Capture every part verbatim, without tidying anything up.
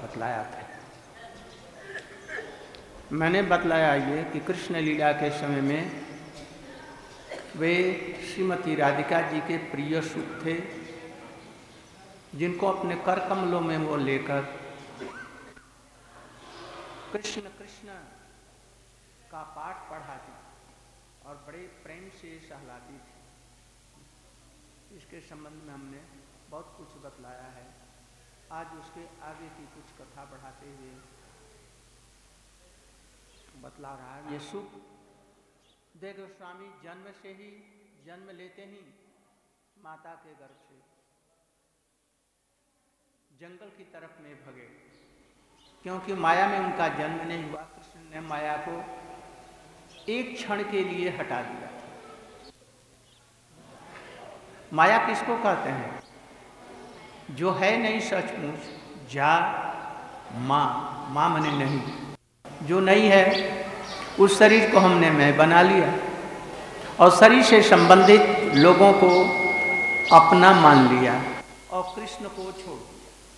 बतलाया था। मैंने बतलाया ये कि कृष्ण लीला के समय में वे श्रीमती राधिका जी के प्रिय सुख थे, जिनको अपने कर कमलों में वो लेकर कृष्ण कृष्ण का पाठ पढ़ाती और बड़े प्रेम से सहलाती थी। इसके संबंध में हमने बहुत कुछ बतलाया है। आज उसके आगे की कुछ कथा बढ़ाते हुए बतला रहा है। ये सुख देव गोस्वामी जन्म से ही जन्म लेते ही माता के गर्भ से जंगल की तरफ में भगे, क्योंकि माया में उनका जन्म नहीं हुआ। कृष्ण ने माया को एक क्षण के लिए हटा दिया। माया किसको कहते हैं? जो है नहीं सचमुच, जा माँ, माँ मने नहीं, जो नहीं है उस शरीर को हमने मैं बना लिया और शरीर से संबंधित लोगों को अपना मान लिया और कृष्ण को छोड़ दिया।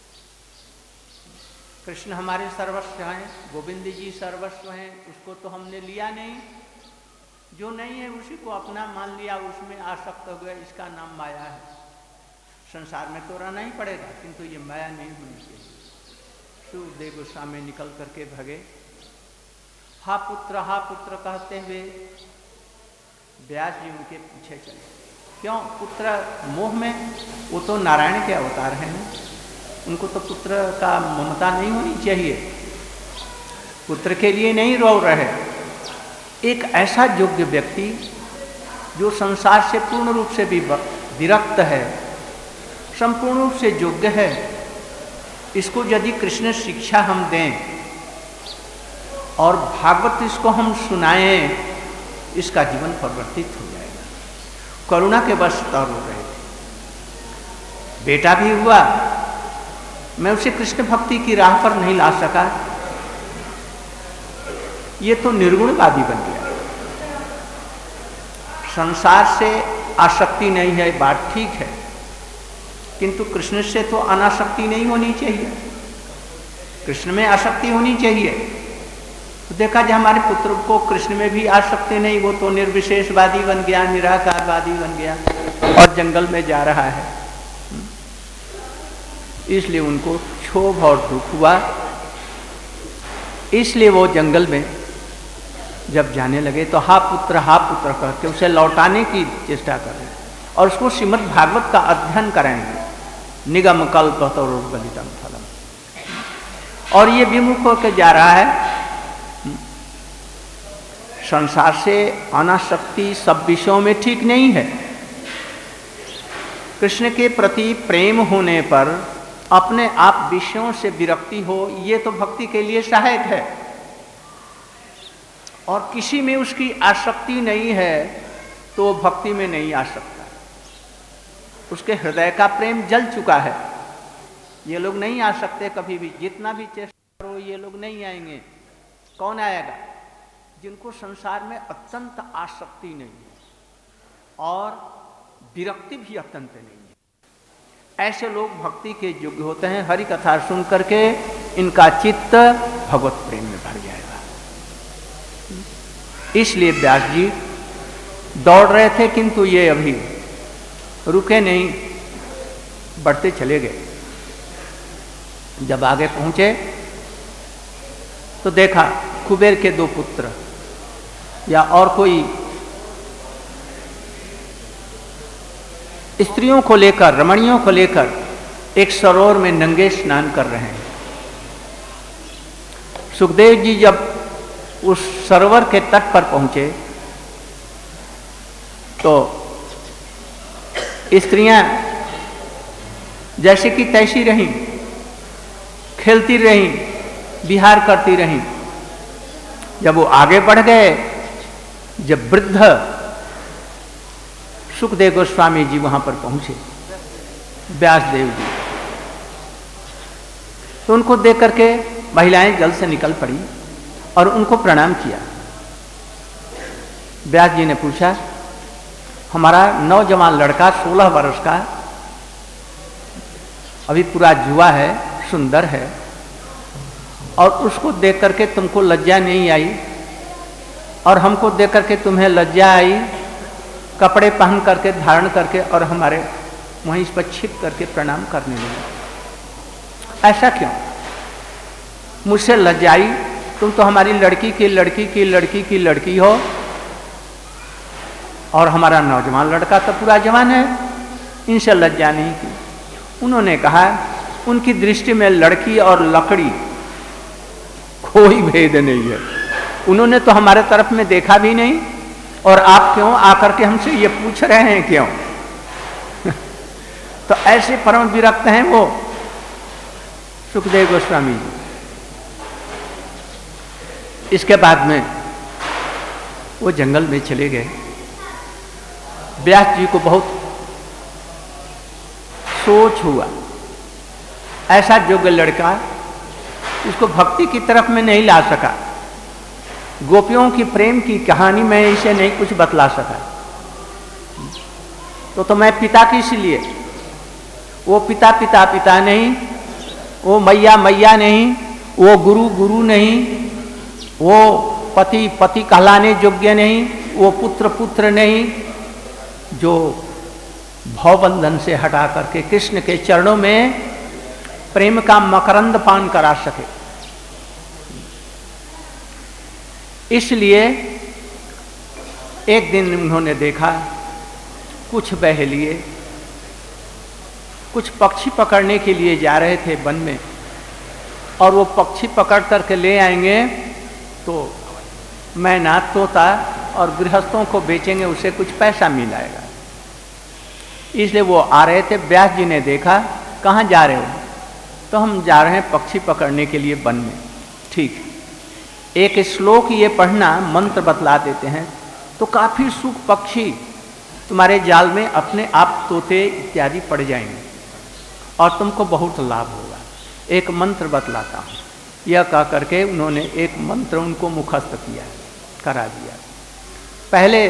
कृष्ण हमारे सर्वस्व हैं, गोविंद जी सर्वस्व हैं, उसको तो हमने लिया नहीं। जो नहीं है उसी को अपना मान लिया, उसमें आसक्त हो गए। इसका नाम माया है। संसार में तो रहना ही पड़ेगा, किंतु ये माया नहीं होनी चाहिए। सुखदेव गोस्वामी निकल करके भगे। हा पुत्र हा पुत्र कहते हुए व्यास जी उनके पीछे चले। क्यों? पुत्र मोह में, वो तो नारायण के अवतार हैं, उनको तो पुत्र का ममता नहीं होनी चाहिए। पुत्र के लिए नहीं रो रहे। एक ऐसा योग्य व्यक्ति जो संसार से पूर्ण रूप से भी विरक्त है, संपूर्ण रूप से योग्य है, इसको यदि कृष्ण शिक्षा हम दें और भागवत इसको हम सुनाएं, इसका जीवन परिवर्तित हो जाएगा। करुणा के वश तर हो रहे थे। बेटा भी हुआ, मैं उसे कृष्ण भक्ति की राह पर नहीं ला सका, ये तो निर्गुणवादी बन गया। संसार से आसक्ति नहीं है, बात ठीक है, किंतु कृष्ण से तो अनासक्ति नहीं होनी चाहिए। कृष्ण में आसक्ति होनी चाहिए। तो देखा जाए हमारे पुत्र को कृष्ण में भी आसक्ति नहीं, वो तो निर्विशेषवादी बन गया, निराकारवादी बन गया और जंगल में जा रहा है। इसलिए उनको क्षोभ और दुख हुआ। इसलिए वो जंगल में जब जाने लगे तो हा पुत्र हा पुत्र कहते उसे लौटाने की चेष्टा कर रहे और उसको श्रीमद् भागवत का अध्ययन कराएंगे। निगम कल्पतरुर्गलितम फलम। और ये विमुख होकर जा रहा है। संसार से अनासक्ति सब विषयों में ठीक नहीं है। कृष्ण के प्रति प्रेम होने पर अपने आप विषयों से विरक्ति हो, ये तो भक्ति के लिए सहायक है। और किसी में उसकी आसक्ति नहीं है तो वो भक्ति में नहीं आ सकता। उसके हृदय का प्रेम जल चुका है। ये लोग नहीं आ सकते कभी भी, जितना भी चेष्टा करो ये लोग नहीं आएंगे। कौन आएगा? जिनको संसार में अत्यंत आसक्ति नहीं है और विरक्ति भी अत्यंत नहीं है। ऐसे लोग भक्ति के योग्य होते हैं। हरि कथा सुन करके इनका चित्त भगवत प्रेम में भर जाएगा। इसलिए व्यास जी दौड़ रहे थे, किंतु ये अभी रुके नहीं, बढ़ते चले गए। जब आगे पहुंचे तो देखा कुबेर के दो पुत्र या और कोई स्त्रियों को लेकर, रमणियों को लेकर एक सरोवर में नंगे स्नान कर रहे हैं। सुखदेव जी जब उस सरोवर के तट पर पहुंचे तो स्त्रियां जैसे कि तैसी रहीं, खेलती रहीं, विहार करती रहीं। जब वो आगे बढ़ गए, जब वृद्ध सुखदेव गोस्वामी जी वहां पर पहुंचे, व्यासदेव जी, तो उनको देख करके महिलाएं जल्द से निकल पड़ी और उनको प्रणाम किया। व्यास जी ने पूछा, हमारा नौजवान लड़का सोलह वर्ष का, अभी पूरा जुआ है, सुंदर है, और उसको देख करके तुमको लज्जा नहीं आई और हमको देख करके तुम्हें लज्जा आई, कपड़े पहन करके धारण करके और हमारे वहीं इस पर छिप करके प्रणाम करने लगे। ऐसा क्यों? मुझसे लज्जाई, तुम तो हमारी लड़की की लड़की की लड़की की लड़की हो और हमारा नौजवान लड़का तो पूरा जवान है, इनसे लज्जा नहीं की। उन्होंने कहा उनकी दृष्टि में लड़की और लकड़ी कोई भेद नहीं है, उन्होंने तो हमारे तरफ में देखा भी नहीं और आप क्यों आकर के हमसे ये पूछ रहे हैं क्यों? तो ऐसे परम विरक्त हैं वो सुखदेव गोस्वामी जी। इसके बाद में वो जंगल में चले गए। व्यास जी को बहुत सोच हुआ, ऐसा योग्य लड़का इसको भक्ति की तरफ में नहीं ला सका, गोपियों की प्रेम की कहानी में इसे नहीं कुछ बतला सका, तो तो मैं पिता की इसलिए, वो पिता पिता पिता नहीं, वो मैया मैया नहीं, वो गुरु गुरु नहीं, वो पति पति कहलाने योग्य नहीं, वो पुत्र पुत्र नहीं, जो भवबंधन से हटा करके कृष्ण के चरणों में प्रेम का मकरंद पान करा सके। इसलिए एक दिन उन्होंने देखा कुछ बहेलिए कुछ पक्षी पकड़ने के लिए जा रहे थे वन में, और वो पक्षी पकड़ करके ले आएंगे तो मैना तोता और गृहस्थों को बेचेंगे, उसे कुछ पैसा मिल आएगा। इसलिए वो आ रहे थे। व्यास जी ने देखा, कहाँ जा रहे हो? तो हम जा रहे हैं पक्षी पकड़ने के लिए वन में। ठीक, एक श्लोक ये पढ़ना, मंत्र बतला देते हैं तो काफी सुख पक्षी तुम्हारे जाल में अपने आप तोते इत्यादि पड़ जाएंगे और तुमको बहुत लाभ होगा। एक मंत्र बतलाता हूँ। यह कह करके उन्होंने एक मंत्र उनको मुखस्त किया, करा दिया। पहले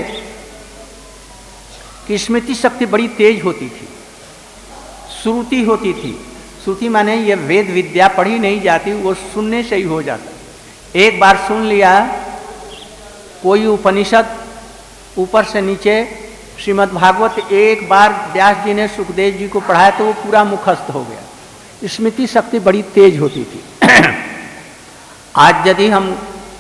की स्मृति शक्ति बड़ी तेज होती थी, श्रुति होती थी। श्रुति माने ये वेद विद्या पढ़ी नहीं जाती, वो सुनने से ही हो जाता। एक बार सुन लिया कोई उपनिषद ऊपर से नीचे, श्रीमद् भागवत एक बार व्यास जी ने सुखदेव जी को पढ़ाया तो वो पूरा मुखस्त हो गया। स्मृति शक्ति बड़ी तेज होती थी। आज यदि हम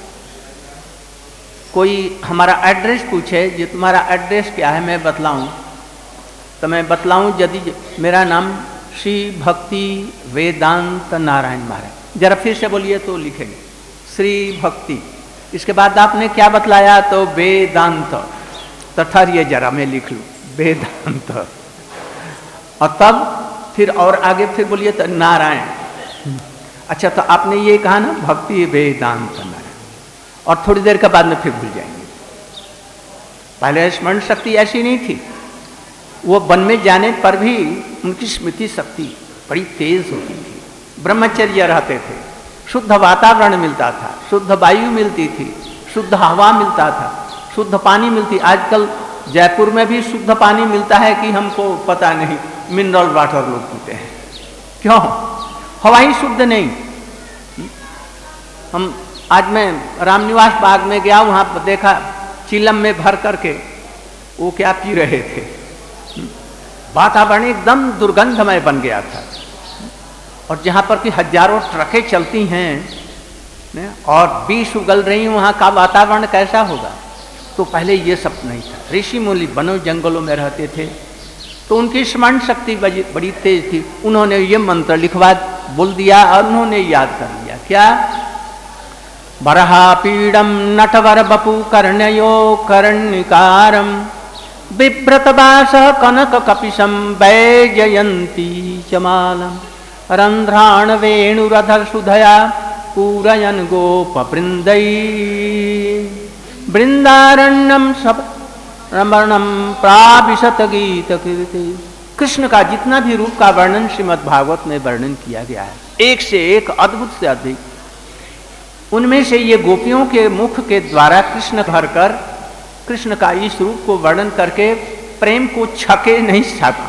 कोई हमारा एड्रेस पूछे, जो तुम्हारा एड्रेस क्या है, मैं बतलाऊं तो मैं बतलाऊं यदि मेरा नाम श्री भक्ति वेदांत नारायण महाराज, जरा फिर से बोलिए तो लिखेंगे श्री भक्ति। इसके बाद आपने क्या बतलाया? तो वेदांत। तो ठहरिए जरा मैं लिख लूँ वेदांत, और तब फिर और आगे फिर बोलिए तो नारायण। अच्छा, तो आपने ये कहा ना भक्ति वेदांत नारायण, और थोड़ी देर के बाद में फिर भूल जाएंगे। पहले स्मरण शक्ति ऐसी नहीं थी। वो वन में जाने पर भी उनकी स्मृति शक्ति बड़ी तेज होती थी। ब्रह्मचर्य रहते थे, शुद्ध वातावरण मिलता था, शुद्ध वायु मिलती थी, शुद्ध हवा मिलता था, शुद्ध पानी मिलती। आजकल जयपुर में भी शुद्ध पानी मिलता है कि हमको पता नहीं, मिनरल वाटर लोग पीते हैं। क्यों? हवा ही शुद्ध नहीं। हम आज मैं रामनिवास बाग में गया, वहाँ पर देखा चिलम में भर करके वो क्या पी रहे थे। वातावरण एकदम दुर्गंधमय बन गया था। और जहाँ पर कि हजारों ट्रकें चलती हैं और बीस उगल रही, वहाँ का वातावरण कैसा होगा? तो पहले ये सब नहीं था। ऋषि मुनि वनों जंगलों में रहते थे, तो उनकी स्मरण शक्ति बड़ी तेज थी। उन्होंने ये मंत्र लिखवा बोल दिया और उन्होंने याद कर लिया। क्या? बरहा पीड़म नटवर बपु कर्णयो कर्णिकारम बिभ्रतवास कनक कपिशम वैजयंती चमालम रंध्राण वेणुरधर सुधया पूरयन गोप वृंदई वृंदारण्यम सब रमणम प्राविशत गीत कीर्ति। कृष्ण का जितना भी रूप का वर्णन श्रीमद् भागवत में वर्णन किया गया है, एक से एक अद्भुत से अधिक। उनमें से ये गोपियों के मुख के द्वारा कृष्ण भरकर कृष्ण का इस रूप को वर्णन करके प्रेम को छके नहीं सका,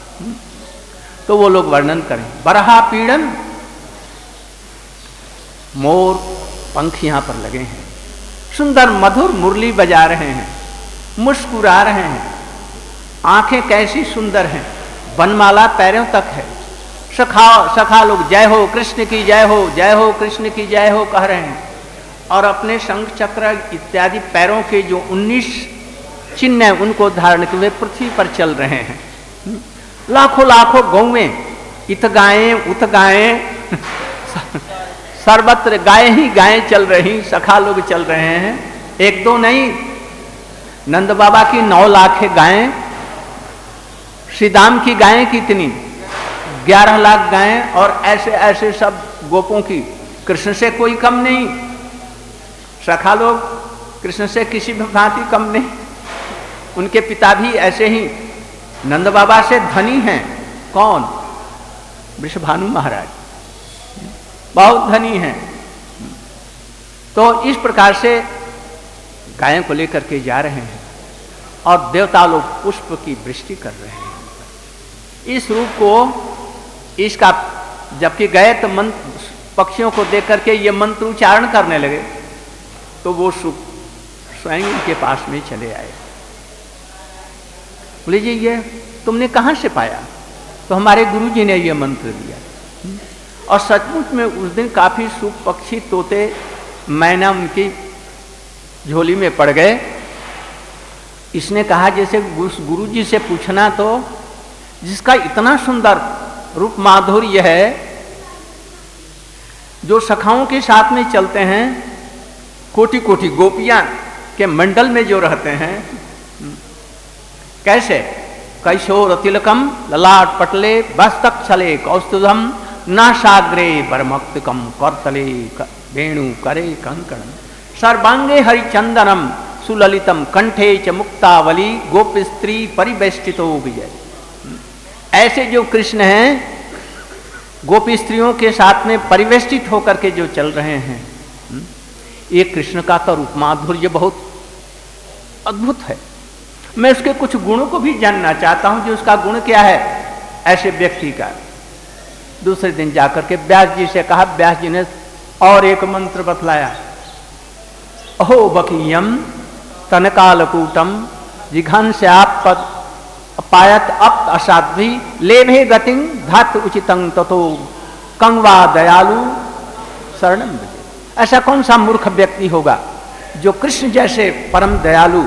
तो वो लोग वर्णन करें। बरहा पीड़न, मोर पंख यहाँ पर लगे हैं, सुंदर मधुर मुरली बजा रहे हैं, मुस्कुरा रहे हैं, आंखें कैसी सुंदर हैं, बनमाला पैरों तक है। सखा सखा लोग जय हो कृष्ण की जय हो, जय हो कृष्ण की जय हो कह रहे हैं, और अपने शंख चक्र इत्यादि पैरों के जो उन्नीस चिन्ह हैं उनको धारण के वे पृथ्वी पर चल रहे हैं। लाखों लाखों गौएं इत गायें उत गायें सर्वत्र गायें ही गायें चल रही, सखा लोग चल रहे हैं, एक दो नहीं, नंद बाबा की नौ लाख गायें, श्री दाम की गायें कितनी, ग्यारह लाख गायें, और ऐसे ऐसे सब गोपों की, कृष्ण से कोई कम नहीं, सखा लोग कृष्ण से किसी भी भांति कम नहीं। उनके पिता भी ऐसे ही नंद बाबा से धनी हैं। कौन? वृषभानु महाराज बहुत धनी हैं। तो इस प्रकार से गायों को लेकर के जा रहे हैं और देवता लोग पुष्प की वृष्टि कर रहे हैं। इस रूप को इसका जबकि गए तो मंत्र पक्षियों को देख करके ये मंत्र उच्चारण करने लगे तो वो स्वयं इनके पास में चले आए। बोले जी ये तुमने कहाँ से पाया? तो हमारे गुरुजी ने ये मंत्र दिया। और सचमुच में उस दिन काफी सुख पक्षी तोते मैना उनकी झोली में पड़ गए। इसने कहा जैसे गुरुजी से पूछना तो जिसका इतना सुंदर रूप माधुर्य है, जो सखाओं के साथ में चलते हैं, कोटि कोटि गोपियां के मंडल में जो रहते हैं, कैसे कैशोर तिलकम ललाट पटले बस्तक छले कौस्तुभम नासाग्रे परमक्तिकम करतले वेणु करे कंकण सर्वांगे हरिचंदनम सुललितम कंठे च मुक्तावली गोप स्त्री परिवेष्टितो विजय। ऐसे जो कृष्ण हैं गोपी स्त्रियों के साथ में परिवेष्टित होकर के जो चल रहे हैं, ये कृष्ण का तो रूप माधुर्य बहुत अद्भुत है। मैं उसके कुछ गुणों को भी जानना चाहता हूं कि उसका गुण क्या है ऐसे व्यक्ति का। दूसरे दिन जाकर के व्यास जी से कहा, व्यास जी ने और एक मंत्र बतलाया, अहो बकीयम तनकालकूटम जिघांस्याप पायत अप असाध्वी लेभे गतिं धात उचितं ततो कंवा दयालु शरणम भजे। ऐसा कौन सा मूर्ख व्यक्ति होगा जो कृष्ण जैसे परम दयालु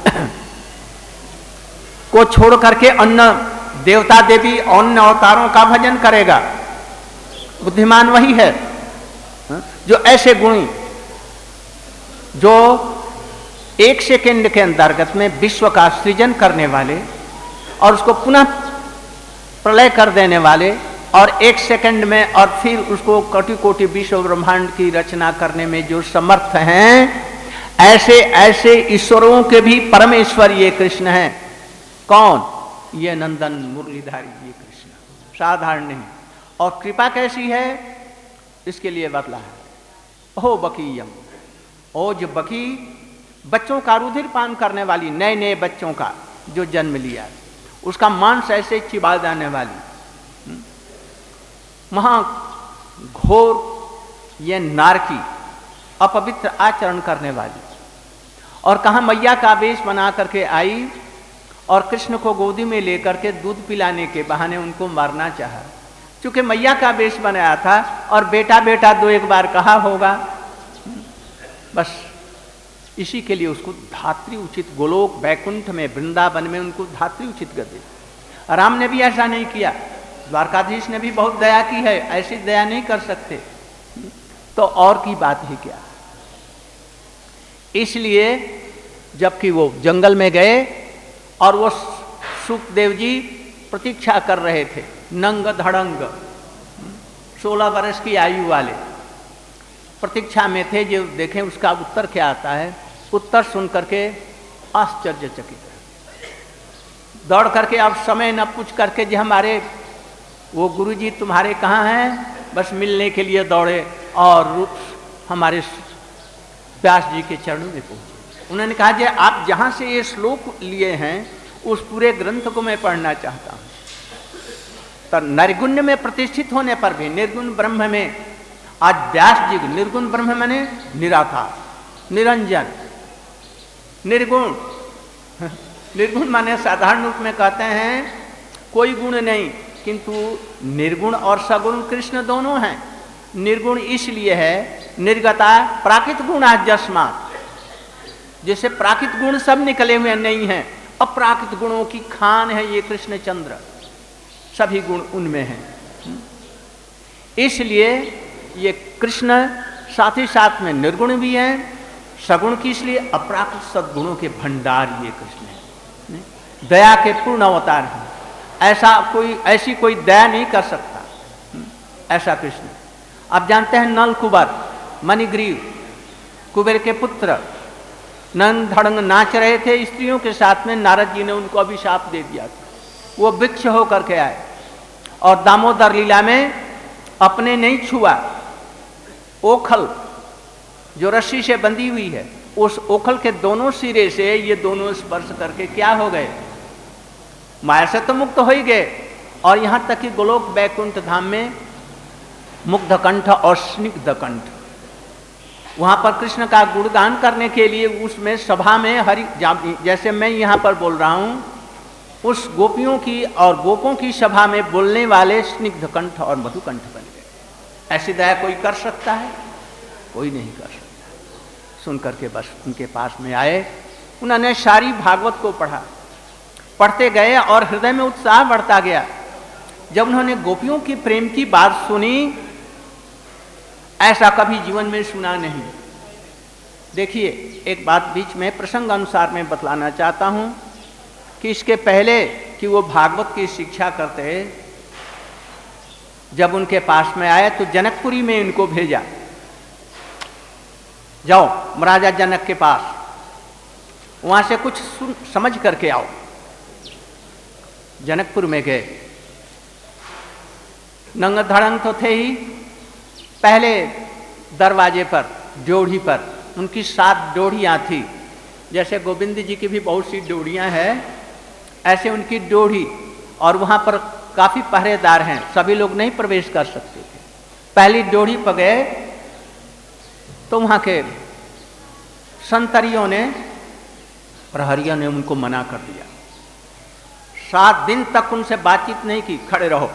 को छोड़ करके अन्य देवता देवी अन्य अवतारों का भजन करेगा। बुद्धिमान वही है जो ऐसे गुणी, जो एक सेकंड के अंतर्गत में विश्व का सृजन करने वाले और उसको पुनः प्रलय कर देने वाले, और एक सेकंड में और फिर उसको कोटि कोटि विश्व ब्रह्मांड की रचना करने में जो समर्थ हैं, ऐसे ऐसे ईश्वरों के भी परमेश्वर ये कृष्ण हैं। कौन? ये नंदन मुरलीधारी ये कृष्ण, साधारण नहीं। और कृपा कैसी है इसके लिए बतला है, हो बकीयम, ओ जो बकी बच्चों का रुधिर पान करने वाली, नए नए बच्चों का जो जन्म लिया, उसका मांस ऐसे चिबा जाने वाली, महा घोर ये नारकी अपवित्र आचरण करने वाली, और कहा मैया का वेश बना करके आई और कृष्ण को गोदी में लेकर के दूध पिलाने के बहाने उनको मारना चाहा। क्योंकि मैया का वेश बनाया था और बेटा बेटा दो एक बार कहा होगा, बस इसी के लिए उसको धात्री उचित गोलोक वैकुंठ में वृंदावन में उनको धात्री उचित कर दी। राम ने भी ऐसा नहीं किया, द्वारकाधीश ने भी बहुत दया की है, ऐसी दया नहीं कर सकते तो और की बात ही क्या। इसलिए जबकि वो जंगल में गए और वो सुखदेव जी प्रतीक्षा कर रहे थे, नंग धड़ंग सोलह वर्ष की आयु वाले प्रतीक्षा में थे, जो देखें उसका उत्तर क्या आता है। उत्तर सुन करके आश्चर्यचकित दौड़ करके अब समय न पूछ करके जो हमारे वो गुरुजी तुम्हारे कहाँ हैं, बस मिलने के लिए दौड़े और हमारे व्यास जी के चरणों में पहुंचे। उन्होंने कहा जे आप जहाँ से ये श्लोक लिए हैं उस पूरे ग्रंथ को मैं पढ़ना चाहता हूँ। तो निर्गुण में प्रतिष्ठित होने पर भी, निर्गुण ब्रह्म में आज व्यास जी निर्गुण ब्रह्म माने निराकार, निरंजन, निर्गुण। निर्गुण माने साधारण रूप में कहते हैं कोई गुण नहीं, किंतु निर्गुण और सगुण कृष्ण दोनों हैं। निर्गुण इसलिए है, निर्गता प्राकृत गुण जस्मात, जैसे प्राकृत गुण सब निकले हुए नहीं हैं, अप्राकृत गुणों की खान है ये कृष्ण चंद्र, सभी गुण उनमें हैं। इसलिए ये कृष्ण साथ ही साथ में निर्गुण भी हैं, सगुण की, इसलिए अप्राकृत सद्गुणों के भंडार ये कृष्ण है, दया के पूर्ण अवतार हैं। ऐसा कोई ऐसी कोई दया नहीं कर सकता ऐसा कृष्ण। आप जानते हैं नल कुबर मणिग्रीव कुबेर के पुत्र नंद धड़ंग नाच रहे थे स्त्रियों के साथ में, नारद जी ने उनको अभिशाप दे दिया था। वो वृक्ष होकर के आए और दामोदर लीला में अपने नहीं छुआ, ओखल जो रस्सी से बंधी हुई है उस ओखल के दोनों सिरे से ये दोनों स्पर्श करके क्या हो गए, माया से तो मुक्त हो ही गए। और यहां तक कि गोलोक बैकुंठ धाम में मुग्धकंठ और स्निग्धकंठ, वहां पर कृष्ण का गुणगान करने के लिए उसमें सभा में हरि, जैसे मैं यहां पर बोल रहा हूं, उस गोपियों की और गोपों की सभा में बोलने वाले स्निग्धकंठ और मधुकंठ बन गए। ऐसी दया कोई कर सकता है? कोई नहीं कर सकता। सुन करके बस उनके पास में आए, उन्होंने सारी भागवत को पढ़ा, पढ़ते गए और हृदय में उत्साह बढ़ता गया। जब उन्होंने गोपियों की प्रेम की बात सुनी, ऐसा कभी जीवन में सुना नहीं। देखिए, एक बात बीच में प्रसंग अनुसार मैं बतलाना चाहता हूं कि इसके पहले कि वो भागवत की शिक्षा करते, जब उनके पास में आए तो जनकपुरी में इनको भेजा, जाओ महाराजा जनक के पास, वहां से कुछ सुन समझ करके आओ। जनकपुर में गए, नंग धड़ंग तो थे ही, पहले दरवाजे पर ड्योढ़ी पर उनकी सात ड्योढ़ियां थी, जैसे गोविंद जी की भी बहुत सी ड्योढ़ियां हैं, ऐसे उनकी ड्योढ़ी, और वहां पर काफी पहरेदार हैं, सभी लोग नहीं प्रवेश कर सकते थे। पहली ड्योढ़ी पर गए तो वहां के संतरियों ने, प्रहरियों ने उनको मना कर दिया। सात दिन तक उनसे बातचीत नहीं की, खड़े रहो।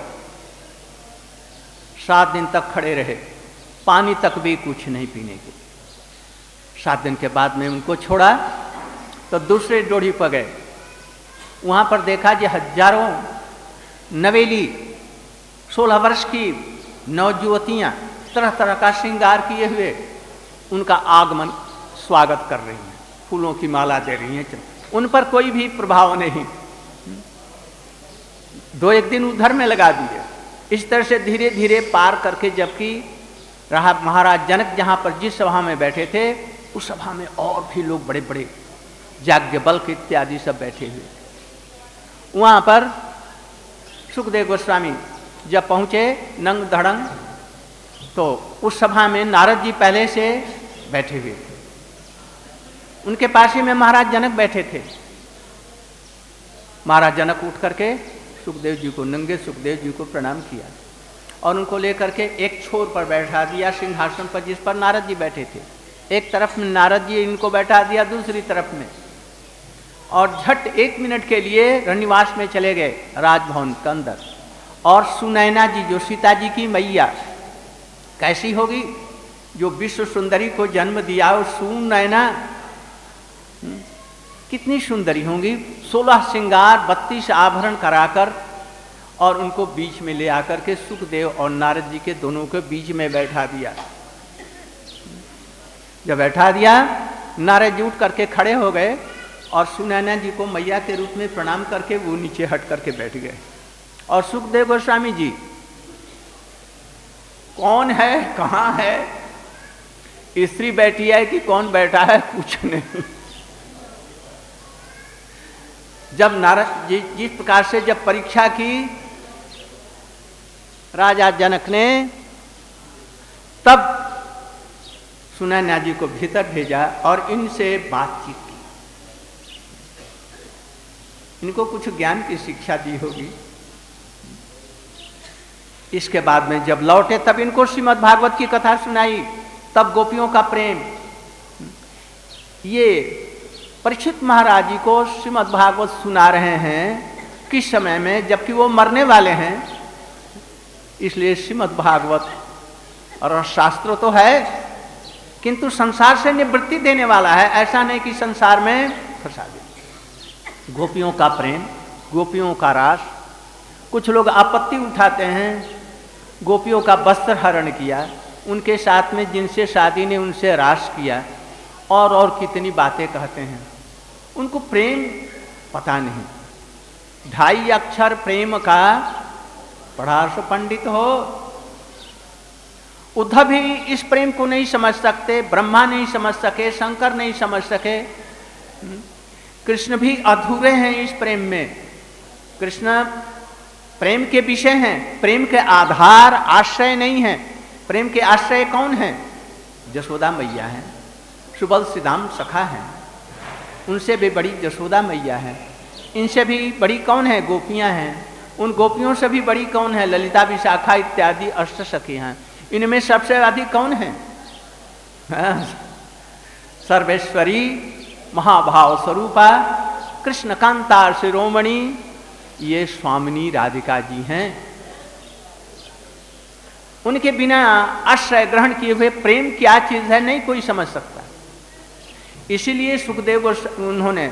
सात दिन तक खड़े रहे, पानी तक भी कुछ नहीं पीने के। सात दिन के बाद में उनको छोड़ा तो दूसरे ड्योढ़ी पर गए, वहां पर देखा कि हजारों नवेली सोलह वर्ष की नवजुवतियां तरह तरह का श्रृंगार किए हुए उनका आगमन स्वागत कर रही हैं, फूलों की माला दे रही हैं। उन पर कोई भी प्रभाव नहीं। दो एक दिन उधर में लगा दिए। इस तरह से धीरे धीरे पार करके, जबकि रहा महाराज जनक जहां पर जिस सभा में बैठे थे, उस सभा में और भी लोग बड़े बड़े याज्ञवल्क्य इत्यादि सब बैठे हुए थे। वहां पर सुखदेव गोस्वामी जब पहुंचे नंग धड़ंग, तो उस सभा में नारद जी पहले से बैठे हुए थे। उनके पास ही में महाराज जनक बैठे थे। महाराज जनक उठ करके सुखदेव जी को, नंगे सुखदेव जी को प्रणाम किया और उनको लेकर के एक छोर पर बैठा दिया, सिंहासन पर जिस पर नारद जी बैठे थे। एक तरफ में नारद जी इनको बैठा दिया, दूसरी तरफ में, और झट एक मिनट के लिए रनिवास में चले गए राजभवन के अंदर। और सुनैना जी जो सीता जी की मैया कैसी होगी, जो विश्व सुंदरी को जन्म दिया, और सुनैना कितनी सुंदरी होंगी, सोलह श्रृंगार बत्तीस आभरण कराकर, और उनको बीच में ले आकर के सुखदेव और नारद जी के दोनों को बीच में बैठा दिया। जब बैठा दिया, नारद जी उठ करके खड़े हो गए और सुनैना जी को मैया के रूप में प्रणाम करके वो नीचे हट करके बैठ गए। और सुखदेव गोस्वामी जी, कौन है, कहाँ है, स्त्री बैठी है कि कौन बैठा है, कुछ नहीं। जब नारद जी जिस प्रकार से जब परीक्षा की राजा जनक ने, तब सुनैना जी को भीतर भेजा और इनसे बातचीत की। इनको कुछ ज्ञान की शिक्षा दी होगी। इसके बाद में जब लौटे तब इनको श्रीमद् भागवत की कथा सुनाई, तब गोपियों का प्रेम। ये परीक्षित महाराज जी को श्रीमद् भागवत सुना रहे हैं किस समय में, जबकि वो मरने वाले हैं। इसलिए श्रीमद् भागवत और शास्त्र तो है, किंतु संसार से निवृत्ति देने वाला है, ऐसा नहीं कि संसार में फंसा दे। गोपियों का प्रेम, गोपियों का रास। कुछ लोग आपत्ति उठाते हैं, गोपियों का वस्त्र हरण किया, उनके साथ में जिनसे शादी ने उनसे रास किया, और और कितनी बातें कहते हैं। उनको प्रेम पता नहीं। ढाई अक्षर प्रेम का पढ़ा सो पंडित हो। उद्धव भी इस प्रेम को नहीं समझ सकते, ब्रह्मा नहीं समझ सके, शंकर नहीं समझ सके, कृष्ण भी अधूरे हैं इस प्रेम में। कृष्ण प्रेम के विषय हैं, प्रेम के आधार आश्रय नहीं है। प्रेम के आश्रय कौन है? जशोदा मैया है, सुबल सिदाम सखा है, उनसे भी बड़ी जशोदा मैया है। इनसे भी बड़ी कौन है? गोपियां हैं। उन गोपियों से भी बड़ी कौन है? ललिता विशाखा इत्यादि अष्ट सखी हैं। इनमें सबसे अधिक कौन है? सर्वेश्वरी महाभाव स्वरूपा कृष्ण कांता शिरोमणि, ये स्वामिनी राधिका जी हैं। उनके बिना आश्रय ग्रहण किए हुए प्रेम क्या चीज है नहीं कोई समझ सकता। इसीलिए सुखदेव उन्होंने,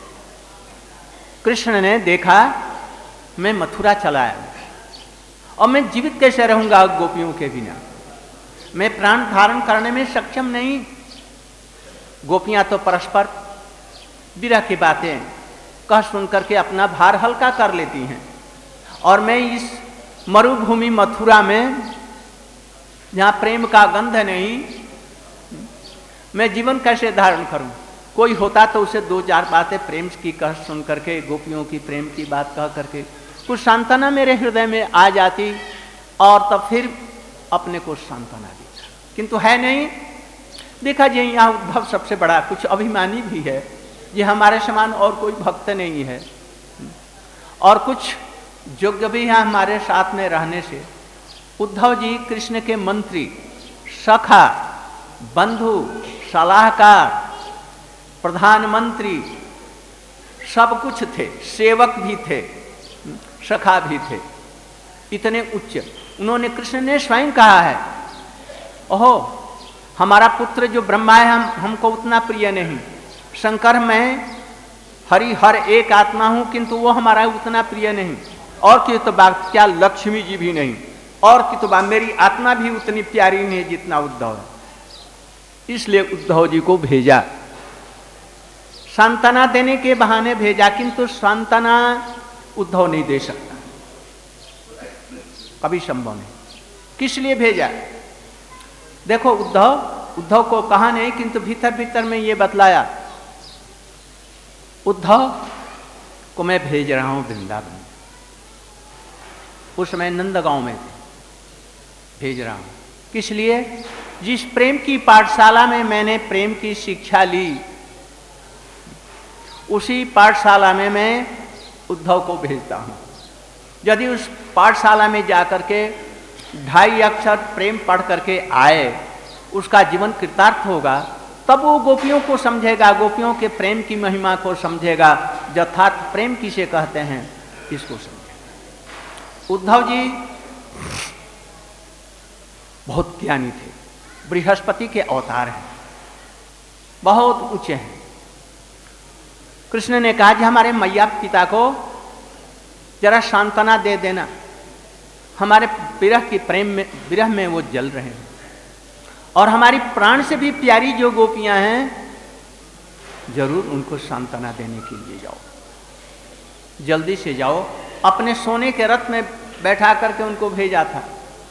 कृष्ण ने देखा मैं मथुरा चला आया और मैं जीवित कैसे रहूंगा गोपियों के बिना, मैं प्राण धारण करने में सक्षम नहीं। गोपियां तो परस्पर विरह की बातें कह सुन करके अपना भार हल्का कर लेती हैं, और मैं इस मरुभूमि मथुरा में जहाँ प्रेम का गंध नहीं, मैं जीवन कैसे धारण करूं? कोई होता तो उसे दो चार बातें प्रेम की कह सुन करके, गोपियों की प्रेम की बात कह करके कुछ सांत्वना मेरे हृदय में आ जाती, और तब फिर अपने को सांत्वना दी। किंतु है नहीं। देखा जी, यहाँ उद्धव सबसे बड़ा कुछ अभिमानी भी है, ये हमारे समान और कोई भक्त नहीं है, और कुछ योग्य भी हैं हमारे साथ में रहने से। उद्धव जी कृष्ण के मंत्री, सखा, बंधु, सलाहकार, प्रधानमंत्री, सब कुछ थे, सेवक भी थे, सखा भी थे, इतने उच्च। उन्होंने, कृष्ण ने स्वयं कहा है, ओहो हमारा पुत्र जो ब्रह्मा है हम हमको उतना प्रिय नहीं, शंकर मैं हरि हर एक आत्मा हूं, किंतु वो हमारा उतना प्रिय नहीं, और की तो बात क्या लक्ष्मी जी भी नहीं, और की तो बात मेरी आत्मा भी उतनी प्यारी नहीं है जितना उद्धव है। इसलिए उद्धव जी को भेजा, सांत्वना देने के बहाने भेजा, किंतु सांत्वना उद्धव नहीं दे सकता, कभी संभव नहीं। किस लिए भेजा? देखो, उद्धव उद्धव को कहा नहीं, किंतु भीतर भीतर में ये बतलाया, उद्धव को मैं भेज रहा हूं वृंदावन। उस समय नंदगांव में थे, भेज रहा हूं। किस लिए? जिस प्रेम की पाठशाला में मैंने प्रेम की शिक्षा ली, उसी पाठशाला में मैं उद्धव को भेजता हूं। यदि उस पाठशाला में जाकर के ढाई अक्षर प्रेम पढ़ करके आए, उसका जीवन कृतार्थ होगा, तब वो गोपियों को समझेगा, गोपियों के प्रेम की महिमा को समझेगा, यथार्थ प्रेम किसे कहते हैं इसको समझेगा। उद्धव जी बहुत ज्ञानी थे, बृहस्पति के अवतार हैं, बहुत ऊंचे हैं। कृष्ण ने कहा कि हमारे मैया पिता को जरा सांत्वना दे देना, हमारे विरह की प्रेम में विरह में वो जल रहे हैं, और हमारी प्राण से भी प्यारी जो गोपियां हैं, जरूर उनको सांत्वना देने के लिए जाओ, जल्दी से जाओ। अपने सोने के रथ में बैठा करके उनको भेजा था।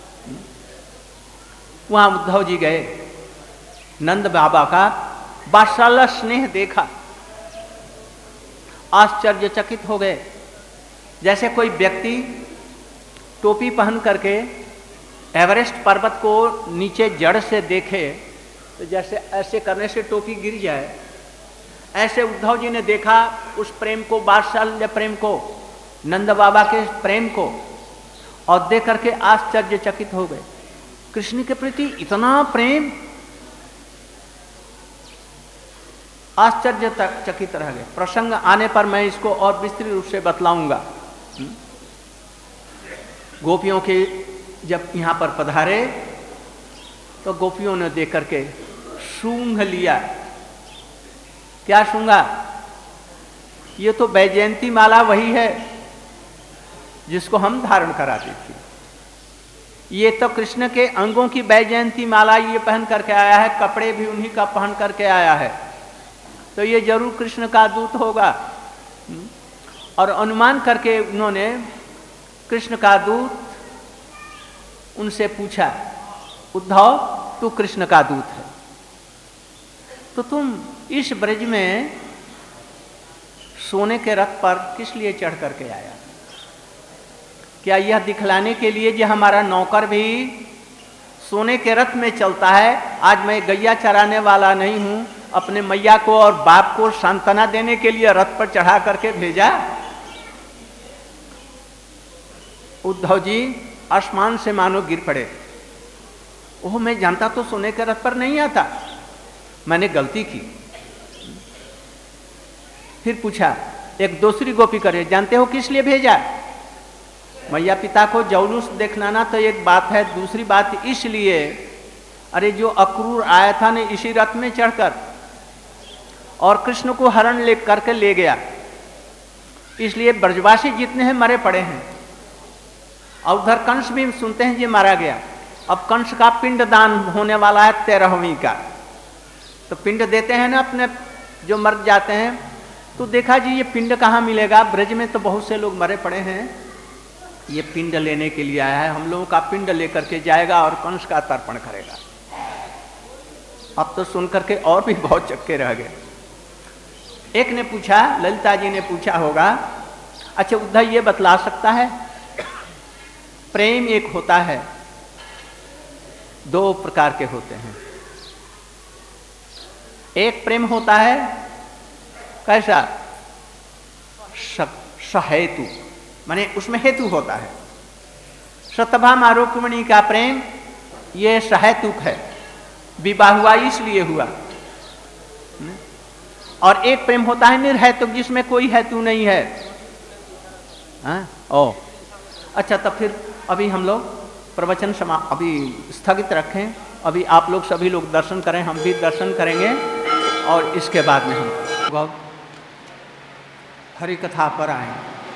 वहां उद्धव जी गए, नंद बाबा का वात्सल्य स्नेह देखा, आश्चर्यचकित हो गए। जैसे कोई व्यक्ति टोपी पहन करके एवरेस्ट पर्वत को नीचे जड़ से देखे, तो जैसे ऐसे करने से टोपी गिर जाए, ऐसे उद्धव जी ने देखा उस प्रेम को, वात्सल्य प्रेम को, नंद बाबा के प्रेम को, और देख करके आश्चर्यचकित हो गए। कृष्ण के प्रति इतना प्रेम, आश्चर्यचकित रह गए। प्रसंग आने पर मैं इसको और विस्तृत रूप से बतलाऊंगा। गोपियों के जब यहाँ पर पधारे तो गोपियों ने देख करके सूंघ लिया। क्या सूंघा? ये तो वैजयंती माला वही है जिसको हम धारण कराते थे। ये तो कृष्ण के अंगों की वैजयंती माला ये पहन करके आया है, कपड़े भी उन्हीं का पहन करके आया है, तो ये जरूर कृष्ण का दूत होगा। और अनुमान करके उन्होंने कृष्ण का दूत उनसे पूछा, उद्धव तू कृष्ण का दूत है, तो तुम इस ब्रज में सोने के रथ पर किस लिए चढ़ करके आया? क्या यह दिखलाने के लिए कि हमारा नौकर भी सोने के रथ में चलता है? आज मैं गैया चराने वाला नहीं हूं, अपने मैया को और बाप को सांत्वना देने के लिए रथ पर चढ़ा करके भेजा? उद्धव जी आसमान से मानो गिर पड़े। ओह, मैं जानता तो सोने के रथ पर नहीं आता, मैंने गलती की। फिर पूछा, एक दूसरी गोपी करे, जानते हो किस लिए भेजा? मैया पिता को जौलूस देखना तो एक बात है, दूसरी बात इसलिए, अरे जो अक्रूर आया था ने इसी रथ में चढ़कर और कृष्ण को हरण ले करके ले गया, इसलिए ब्रजवासी जितने हैं मरे पड़े हैं। और उधर कंस भी सुनते हैं ये मारा गया। अब कंस का पिंड दान होने वाला है तेरहवीं का, तो पिंड देते हैं ना अपने जो मर जाते हैं। तो देखा जी ये पिंड कहाँ मिलेगा? ब्रज में तो बहुत से लोग मरे पड़े हैं, ये पिंड लेने के लिए आया है, हम लोगों का पिंड लेकर के जाएगा और कंस का तर्पण करेगा। अब तो सुन करके और भी बहुत चक्के रह गए। एक ने पूछा, ललिता जी ने पूछा होगा, अच्छा उद्धव ये बतला सकता है, प्रेम एक होता है, दो प्रकार के होते हैं। एक प्रेम होता है कैसा? सहेतु, माने उसमें हेतु होता है। सत्यभामा रुक्मिणी का प्रेम ये सहेतुक है, विवाह हुआ इसलिए हुआ। और एक प्रेम होता है निर्हेतुक, जिसमें कोई हेतु नहीं है। हाँ? ओ अच्छा, तब फिर अभी हम लोग प्रवचन समा अभी स्थगित रखें। अभी आप लोग सभी लोग दर्शन करें, हम भी दर्शन करेंगे और इसके बाद में हम हरि कथा पर आए।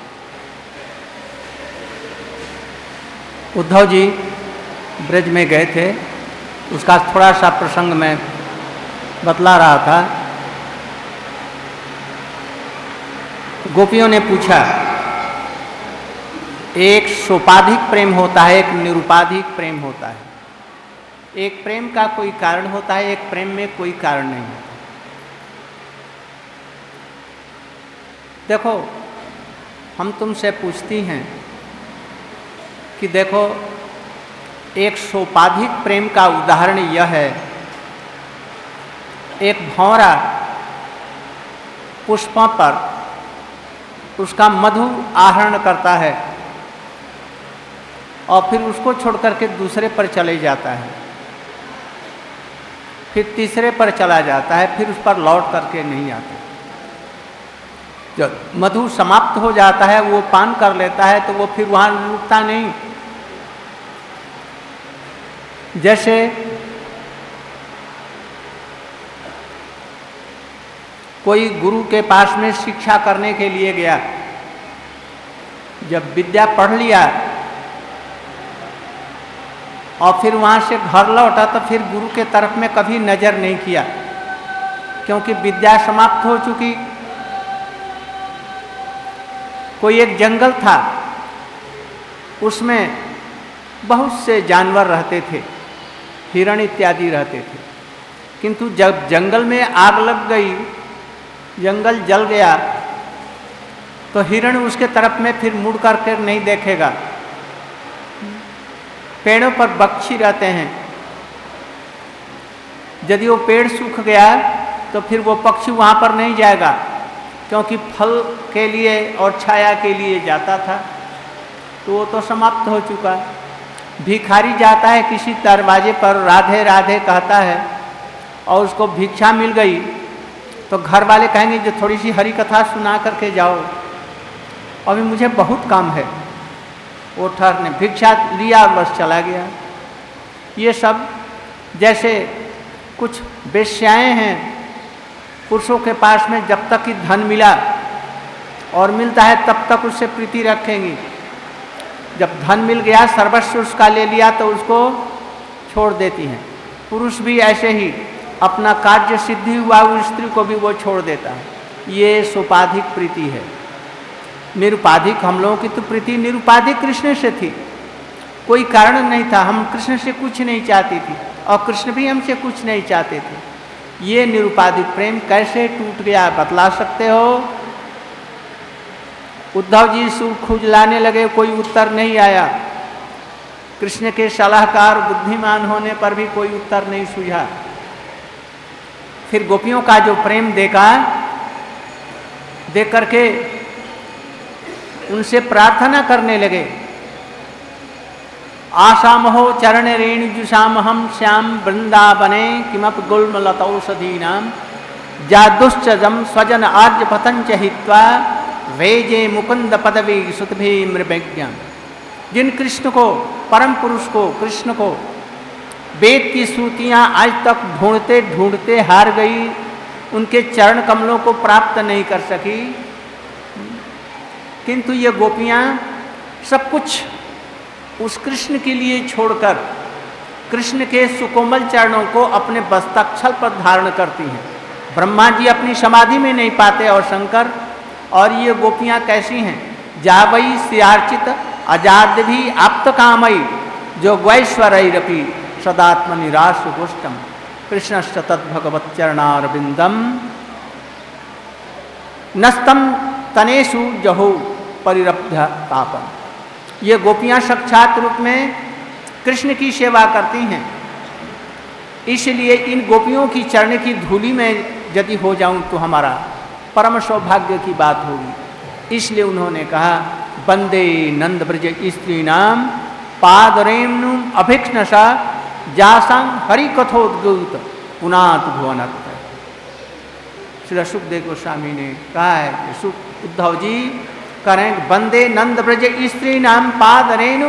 उद्धव जी ब्रज में गए थे, उसका थोड़ा सा प्रसंग मैं बतला रहा था। गोपियों ने पूछा, एक सोपाधिक प्रेम होता है, एक निरुपाधिक प्रेम होता है। एक प्रेम का कोई कारण होता है, एक प्रेम में कोई कारण नहीं होता। देखो, हम तुमसे पूछती हैं कि देखो, एक सोपाधिक प्रेम का उदाहरण यह है, एक भंवरा पुष्पों पर उसका मधु आहरण करता है और फिर उसको छोड़ करके दूसरे पर चले जाता है, फिर तीसरे पर चला जाता है, फिर उस पर लौट करके नहीं आता। जब मधु समाप्त हो जाता है, वो पान कर लेता है, तो वो फिर वहाँ रुकता नहीं। जैसे कोई गुरु के पास में शिक्षा करने के लिए गया, जब विद्या पढ़ लिया और फिर वहाँ से घर लौटा, तो फिर गुरु के तरफ में कभी नज़र नहीं किया, क्योंकि विद्या समाप्त हो चुकी। कोई एक जंगल था, उसमें बहुत से जानवर रहते थे, हिरण इत्यादि रहते थे, किंतु जब जंगल में आग लग गई, जंगल जल गया, तो हिरण उसके तरफ में फिर मुड़ करके नहीं देखेगा। पेड़ों पर पक्षी रहते हैं, यदि वो पेड़ सूख गया तो फिर वो पक्षी वहाँ पर नहीं जाएगा, क्योंकि फल के लिए और छाया के लिए जाता था। तो वो तो समाप्त हो चुका। भिखारी जाता है किसी दरवाजे पर, राधे राधे कहता है और उसको भिक्षा मिल गई, तो घर वाले कहेंगे जो थोड़ी सी हरी कथा सुना करके जाओ, अभी मुझे बहुत काम है। वो ठहरने भिक्षा लिया और बस चला गया। ये सब जैसे कुछ वेश्याएं हैं, पुरुषों के पास में जब तक कि धन मिला और मिलता है तब तक उससे प्रीति रखेंगी। जब धन मिल गया, सर्वस्व उसका ले लिया, तो उसको छोड़ देती हैं। पुरुष भी ऐसे ही अपना कार्य सिद्धि हुआ उस स्त्री को भी वो छोड़ देता है। ये सोपाधिक प्रीति है। निरुपाधिक हम लोगों की तो प्रीति निरुपाधिक कृष्ण से थी, कोई कारण नहीं था, हम कृष्ण से कुछ नहीं चाहती थी और कृष्ण भी हमसे कुछ नहीं चाहते थे। ये निरुपाधिक प्रेम कैसे टूट गया, बतला सकते हो? उद्धव जी सुर खुजलाने लगे, कोई उत्तर नहीं आया। कृष्ण के सलाहकार बुद्धिमान होने पर भी कोई उत्तर नहीं सूझा। फिर गोपियों का जो प्रेम देखा, देख करके उनसे प्रार्थना करने लगे। आसामहो चरण रेणुजुषाम हम श्याम वृंदावने किमप गुल्मलतौषधीनाम जादुश्चजम स्वजन आर्य पतंच हित्वा वेजे मुकुंद पदवी सुतभि मृज्ञान। जिन कृष्ण को, परम पुरुष को, कृष्ण को वेद की श्रुतियाँ आज तक ढूंढते ढूंढते हार गई, उनके चरण कमलों को प्राप्त नहीं कर सकी, किंतु ये गोपियाँ सब कुछ उस कृष्ण के लिए छोड़कर कृष्ण के सुकोमल चरणों को अपने वस्त्रच्छल पर धारण करती हैं। ब्रह्मा जी अपनी समाधि में नहीं पाते और शंकर, और ये गोपियाँ कैसी हैं? जावई सियार्चित अजाद भी आप्त कामयी जो ग्वैश्वरैरपि सदात्म निराश गोष्ठम कृष्णश्च तद्भगवत् चरणारविंदम नस्तम तनेषु जहो परिरब्ध तापम। ये गोपियाँ साक्षात रूप में कृष्ण की सेवा करती हैं, इसलिए इन गोपियों की चरण की धूलि में यदि हो जाऊं तो हमारा परम सौभाग्य की बात होगी। इसलिए उन्होंने कहा वंदे नंद ब्रज स्त्री नाम पादरेणु अभिक्षणसा जासंग हरि कथोद्गुत पुनात भुवनत। श्री सुखदेव गोस्वामी ने कहा है कि सुख उद्धव जी करें वंदे नंद ब्रज स्त्री नाम पादरेणु,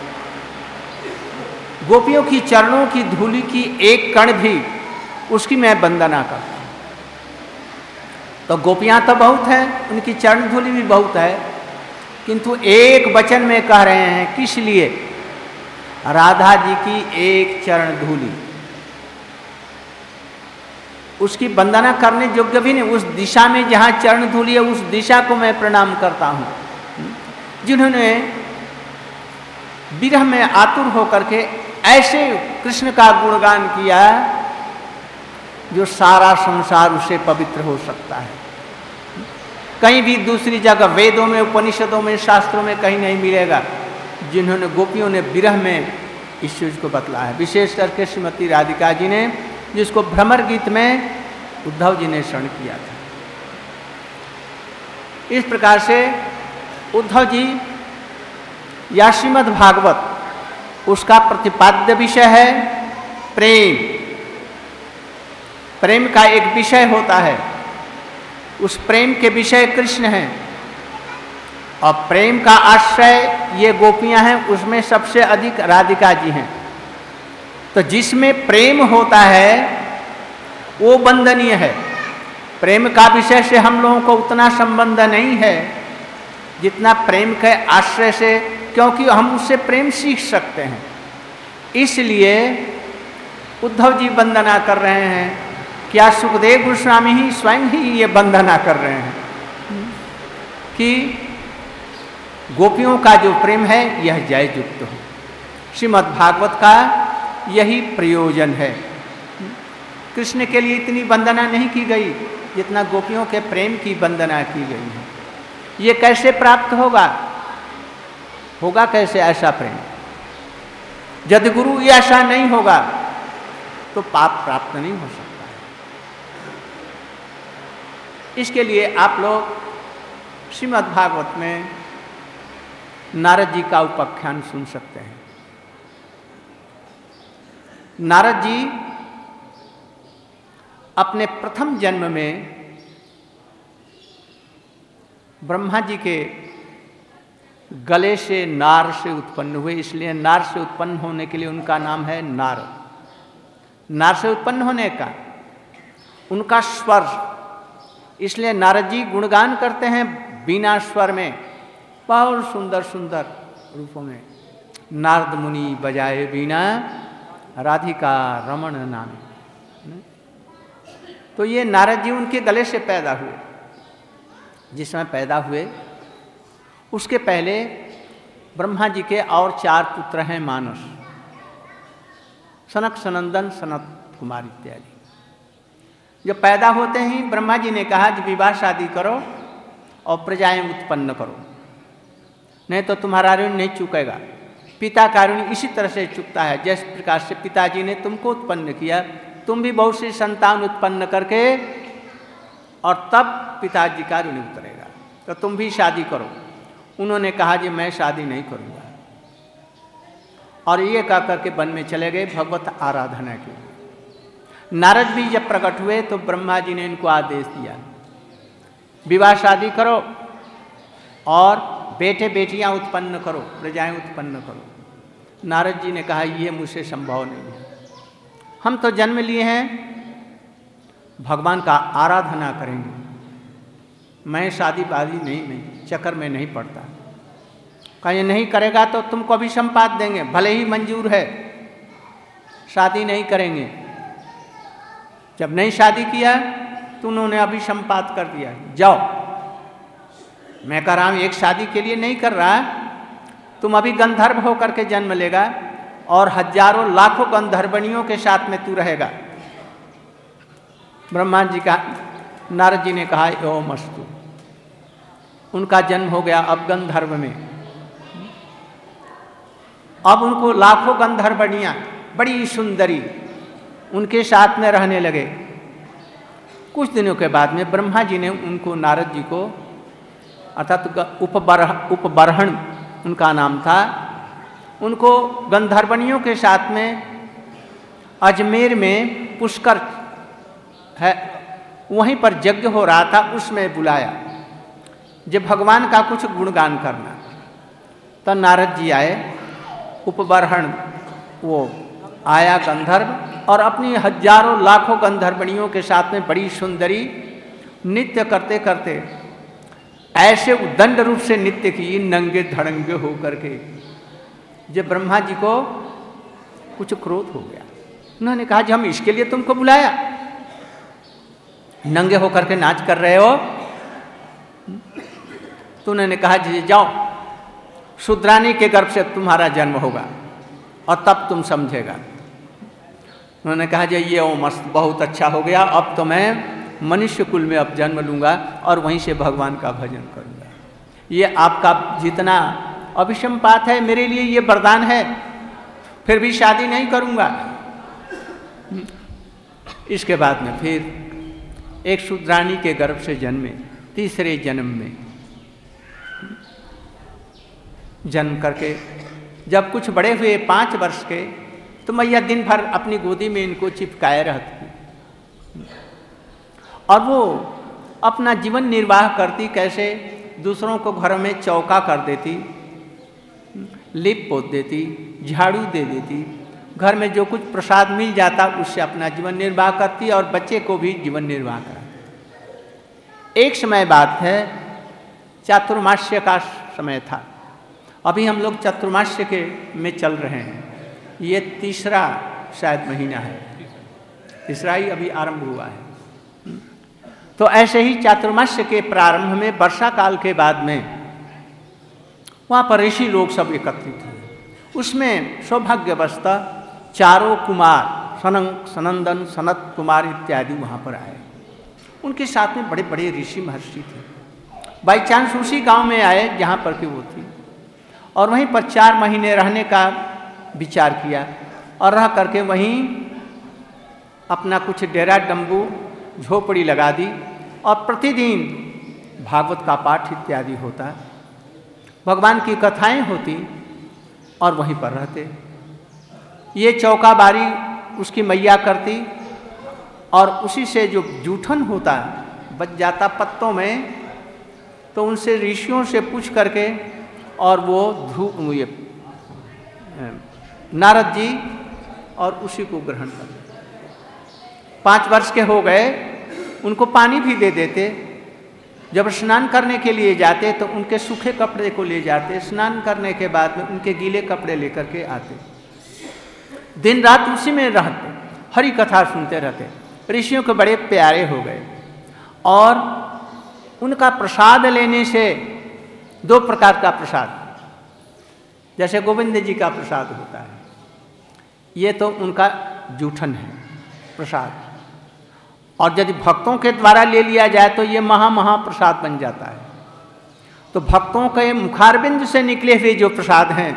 गोपियों की चरणों की धूलि की एक कण भी उसकी मैं वंदना करता हूं। तो गोपियां तो बहुत है, उनकी चरण धूलि भी बहुत है, किंतु एक वचन में कह रहे हैं किस लिए? राधा जी की एक चरण धूलि, उसकी वंदना करने योग्य भी नहीं। उस दिशा में जहाँ चरण धूलि है उस दिशा को मैं प्रणाम करता हूँ। जिन्होंने विरह में आतुर होकर के ऐसे कृष्ण का गुणगान किया जो सारा संसार उसे पवित्र हो सकता है। कहीं भी दूसरी जगह वेदों में, उपनिषदों में, शास्त्रों में कहीं नहीं मिलेगा जिन्होंने, गोपियों ने विरह में इस चीज को बतलाया है। विशेष करके श्रीमती राधिका जी ने, जिसको भ्रमर गीत में उद्धव जी ने शरण किया था। इस प्रकार से उद्धव जी या श्रीमद् भागवत उसका प्रतिपाद्य विषय है प्रेम। प्रेम का एक विषय होता है, उस प्रेम के विषय कृष्ण हैं और प्रेम का आश्रय ये गोपियां हैं, उसमें सबसे अधिक राधिका जी हैं। तो जिसमें प्रेम होता है वो वंदनीय है। प्रेम का विषय से हम लोगों को उतना संबंध नहीं है जितना प्रेम के आश्रय से, क्योंकि हम उससे प्रेम सीख सकते हैं। इसलिए उद्धव जी वंदना कर रहे हैं। क्या सुखदेव गोस्वामी ही स्वयं ही ये वंदना कर रहे हैं कि गोपियों का जो प्रेम है यह जय युक्त हो। श्रीमद् भागवत का यही प्रयोजन है। कृष्ण के लिए इतनी वंदना नहीं की गई जितना गोपियों के प्रेम की वंदना की गई है। ये कैसे प्राप्त होगा? होगा कैसे ऐसा प्रेम? यदि गुरु ऐसा नहीं होगा तो पाप प्राप्त नहीं हो सकता है। इसके लिए आप लोग श्रीमद् भागवत में नारद जी का उपाख्यान सुन सकते हैं। नारद जी अपने प्रथम जन्म में ब्रह्मा जी के गले से नार से उत्पन्न हुए, इसलिए नार से उत्पन्न होने के लिए उनका नाम है नारद। नार से उत्पन्न होने का उनका स्वर, इसलिए नारद जी गुणगान करते हैं बिना स्वर में, बहुत सुंदर सुंदर रूपों में। नारद मुनि बजाए बीना राधिका रमण नामे। तो ये नारद जी उनके गले से पैदा हुए। जिस समय पैदा हुए उसके पहले ब्रह्मा जी के और चार पुत्र हैं मानस, सनक सनंदन सनत कुमार इत्यादि। जब पैदा होते ही ब्रह्मा जी ने कहा कि विवाह शादी करो और प्रजाएं उत्पन्न करो, नहीं तो तुम्हारा ऋण नहीं चुकेगा। पिता का ऋण इसी तरह से चुकता है, जिस प्रकार से पिताजी ने तुमको उत्पन्न किया, तुम भी बहुत सी संतान उत्पन्न करके और तब पिताजी का ऋण उतरेगा, तो तुम भी शादी करो। उन्होंने कहा जी मैं शादी नहीं करूँगा, और ये कह करके वन में चले गए भगवत आराधना के लिए। नारद भी जब प्रकट हुए तो ब्रह्मा जी ने इनको आदेश दिया विवाह शादी करो और बेटे बेटियां उत्पन्न करो, प्रजाएं उत्पन्न करो। नारद जी ने कहा ये मुझसे संभव नहीं है, हम तो जन्म लिए हैं भगवान का आराधना करेंगे, मैं शादी वादी नहीं नहीं चक्कर में नहीं पड़ता। कहा ये नहीं करेगा तो तुमको अभिसंपात देंगे, भले ही मंजूर है, शादी नहीं करेंगे। जब नहीं शादी किया तो उन्होंने अभिसंपात कर दिया, जाओ। मैं कह रहा हूँ एक शादी के लिए नहीं कर रहा, तुम अभी गंधर्व होकर के जन्म लेगा और हजारों लाखों गंधर्वणियों के साथ में तू रहेगा। ब्रह्मा जी का नारद जी ने कहा ओम अस्तु। उनका जन्म हो गया अब गंधर्व में। अब उनको लाखों गंधर्वणियां बड़ी सुंदरी उनके साथ में रहने लगे। कुछ दिनों के बाद में ब्रह्मा जी ने उनको नारद जी को अर्थात उपबरह उपबरहण उनका नाम था, उनको गंधर्वणियों के साथ में अजमेर में पुष्कर है वहीं पर यज्ञ हो रहा था, उसमें बुलाया जब भगवान का कुछ गुणगान करना। तो नारद जी आए, उपबरहण वो आया गंधर्व और अपनी हजारों लाखों गंधर्वणियों के साथ में बड़ी सुंदरी नृत्य करते करते ऐसे उद्दंड रूप से नृत्य की नंगे धड़ंगे हो करके। जब ब्रह्मा जी को कुछ क्रोध हो गया, उन्होंने कहा जी हम इसके लिए तुमको बुलाया, नंगे होकर के नाच कर रहे हो। तो उन्होंने कहा जी जाओ, शूद्रानी के गर्भ से तुम्हारा जन्म होगा और तब तुम समझेगा। उन्होंने कहा जी ये ओ मस्त बहुत अच्छा हो गया, अब तो मैं मनुष्य कुल में अब जन्म लूँगा और वहीं से भगवान का भजन करूँगा। ये आपका जितना अभिसंपात है मेरे लिए ये वरदान है, फिर भी शादी नहीं करूँगा। इसके बाद में फिर एक शूद्रानी के गर्भ से जन्मे, तीसरे जन्म में जन्म करके जब कुछ बड़े हुए पाँच वर्ष के, तो मैया दिन भर अपनी गोदी में इनको चिपकाए रहती और वो अपना जीवन निर्वाह करती। कैसे? दूसरों को घरों में चौका कर देती, लिप पोत देती, झाड़ू दे देती, घर में जो कुछ प्रसाद मिल जाता उससे अपना जीवन निर्वाह करती और बच्चे को भी जीवन निर्वाह कराती। एक समय बात है, चातुर्मास्य का समय था, अभी हम लोग चतुर्मास्य के में चल रहे हैं, ये तीसरा शायद महीना है, तीसरा ही अभी आरंभ हुआ है। तो ऐसे ही चातुर्मास्य के प्रारंभ में वर्षा काल के बाद में वहाँ पर ऋषि लोग सब एकत्रित हुए। उसमें सौभाग्यवस्था चारों कुमार सनक सनंदन सनत कुमार इत्यादि वहाँ पर आए, उनके साथ में बड़े बड़े ऋषि महर्षि थे। बाई चांस उसी गांव में आए जहाँ पर कि वो थी और वहीं पर चार महीने रहने का विचार किया और रह करके वहीं अपना कुछ डेरा डंबू झोपड़ी लगा दी और प्रतिदिन भागवत का पाठ इत्यादि होता। भगवान की कथाएं होती और वहीं पर रहते। ये चौका बारी उसकी मैया करती और उसी से जो जूठन होता बच जाता पत्तों में, तो उनसे ऋषियों से पूछ करके और वो धू ये नारद जी और उसी को ग्रहण करते। पाँच वर्ष के हो गए, उनको पानी भी दे देते। जब स्नान करने के लिए जाते तो उनके सूखे कपड़े को ले जाते, स्नान करने के बाद में उनके गीले कपड़े लेकर के आते। दिन रात उसी में रहते, हरि कथा सुनते रहते। ऋषियों के बड़े प्यारे हो गए और उनका प्रसाद लेने से, दो प्रकार का प्रसाद, जैसे गोविंद जी का प्रसाद होता है, ये तो उनका जूठन है प्रसाद, और यदि भक्तों के द्वारा ले लिया जाए तो ये महा महा प्रसाद बन जाता है। तो भक्तों के मुखारबिंद से निकले हुए जो प्रसाद हैं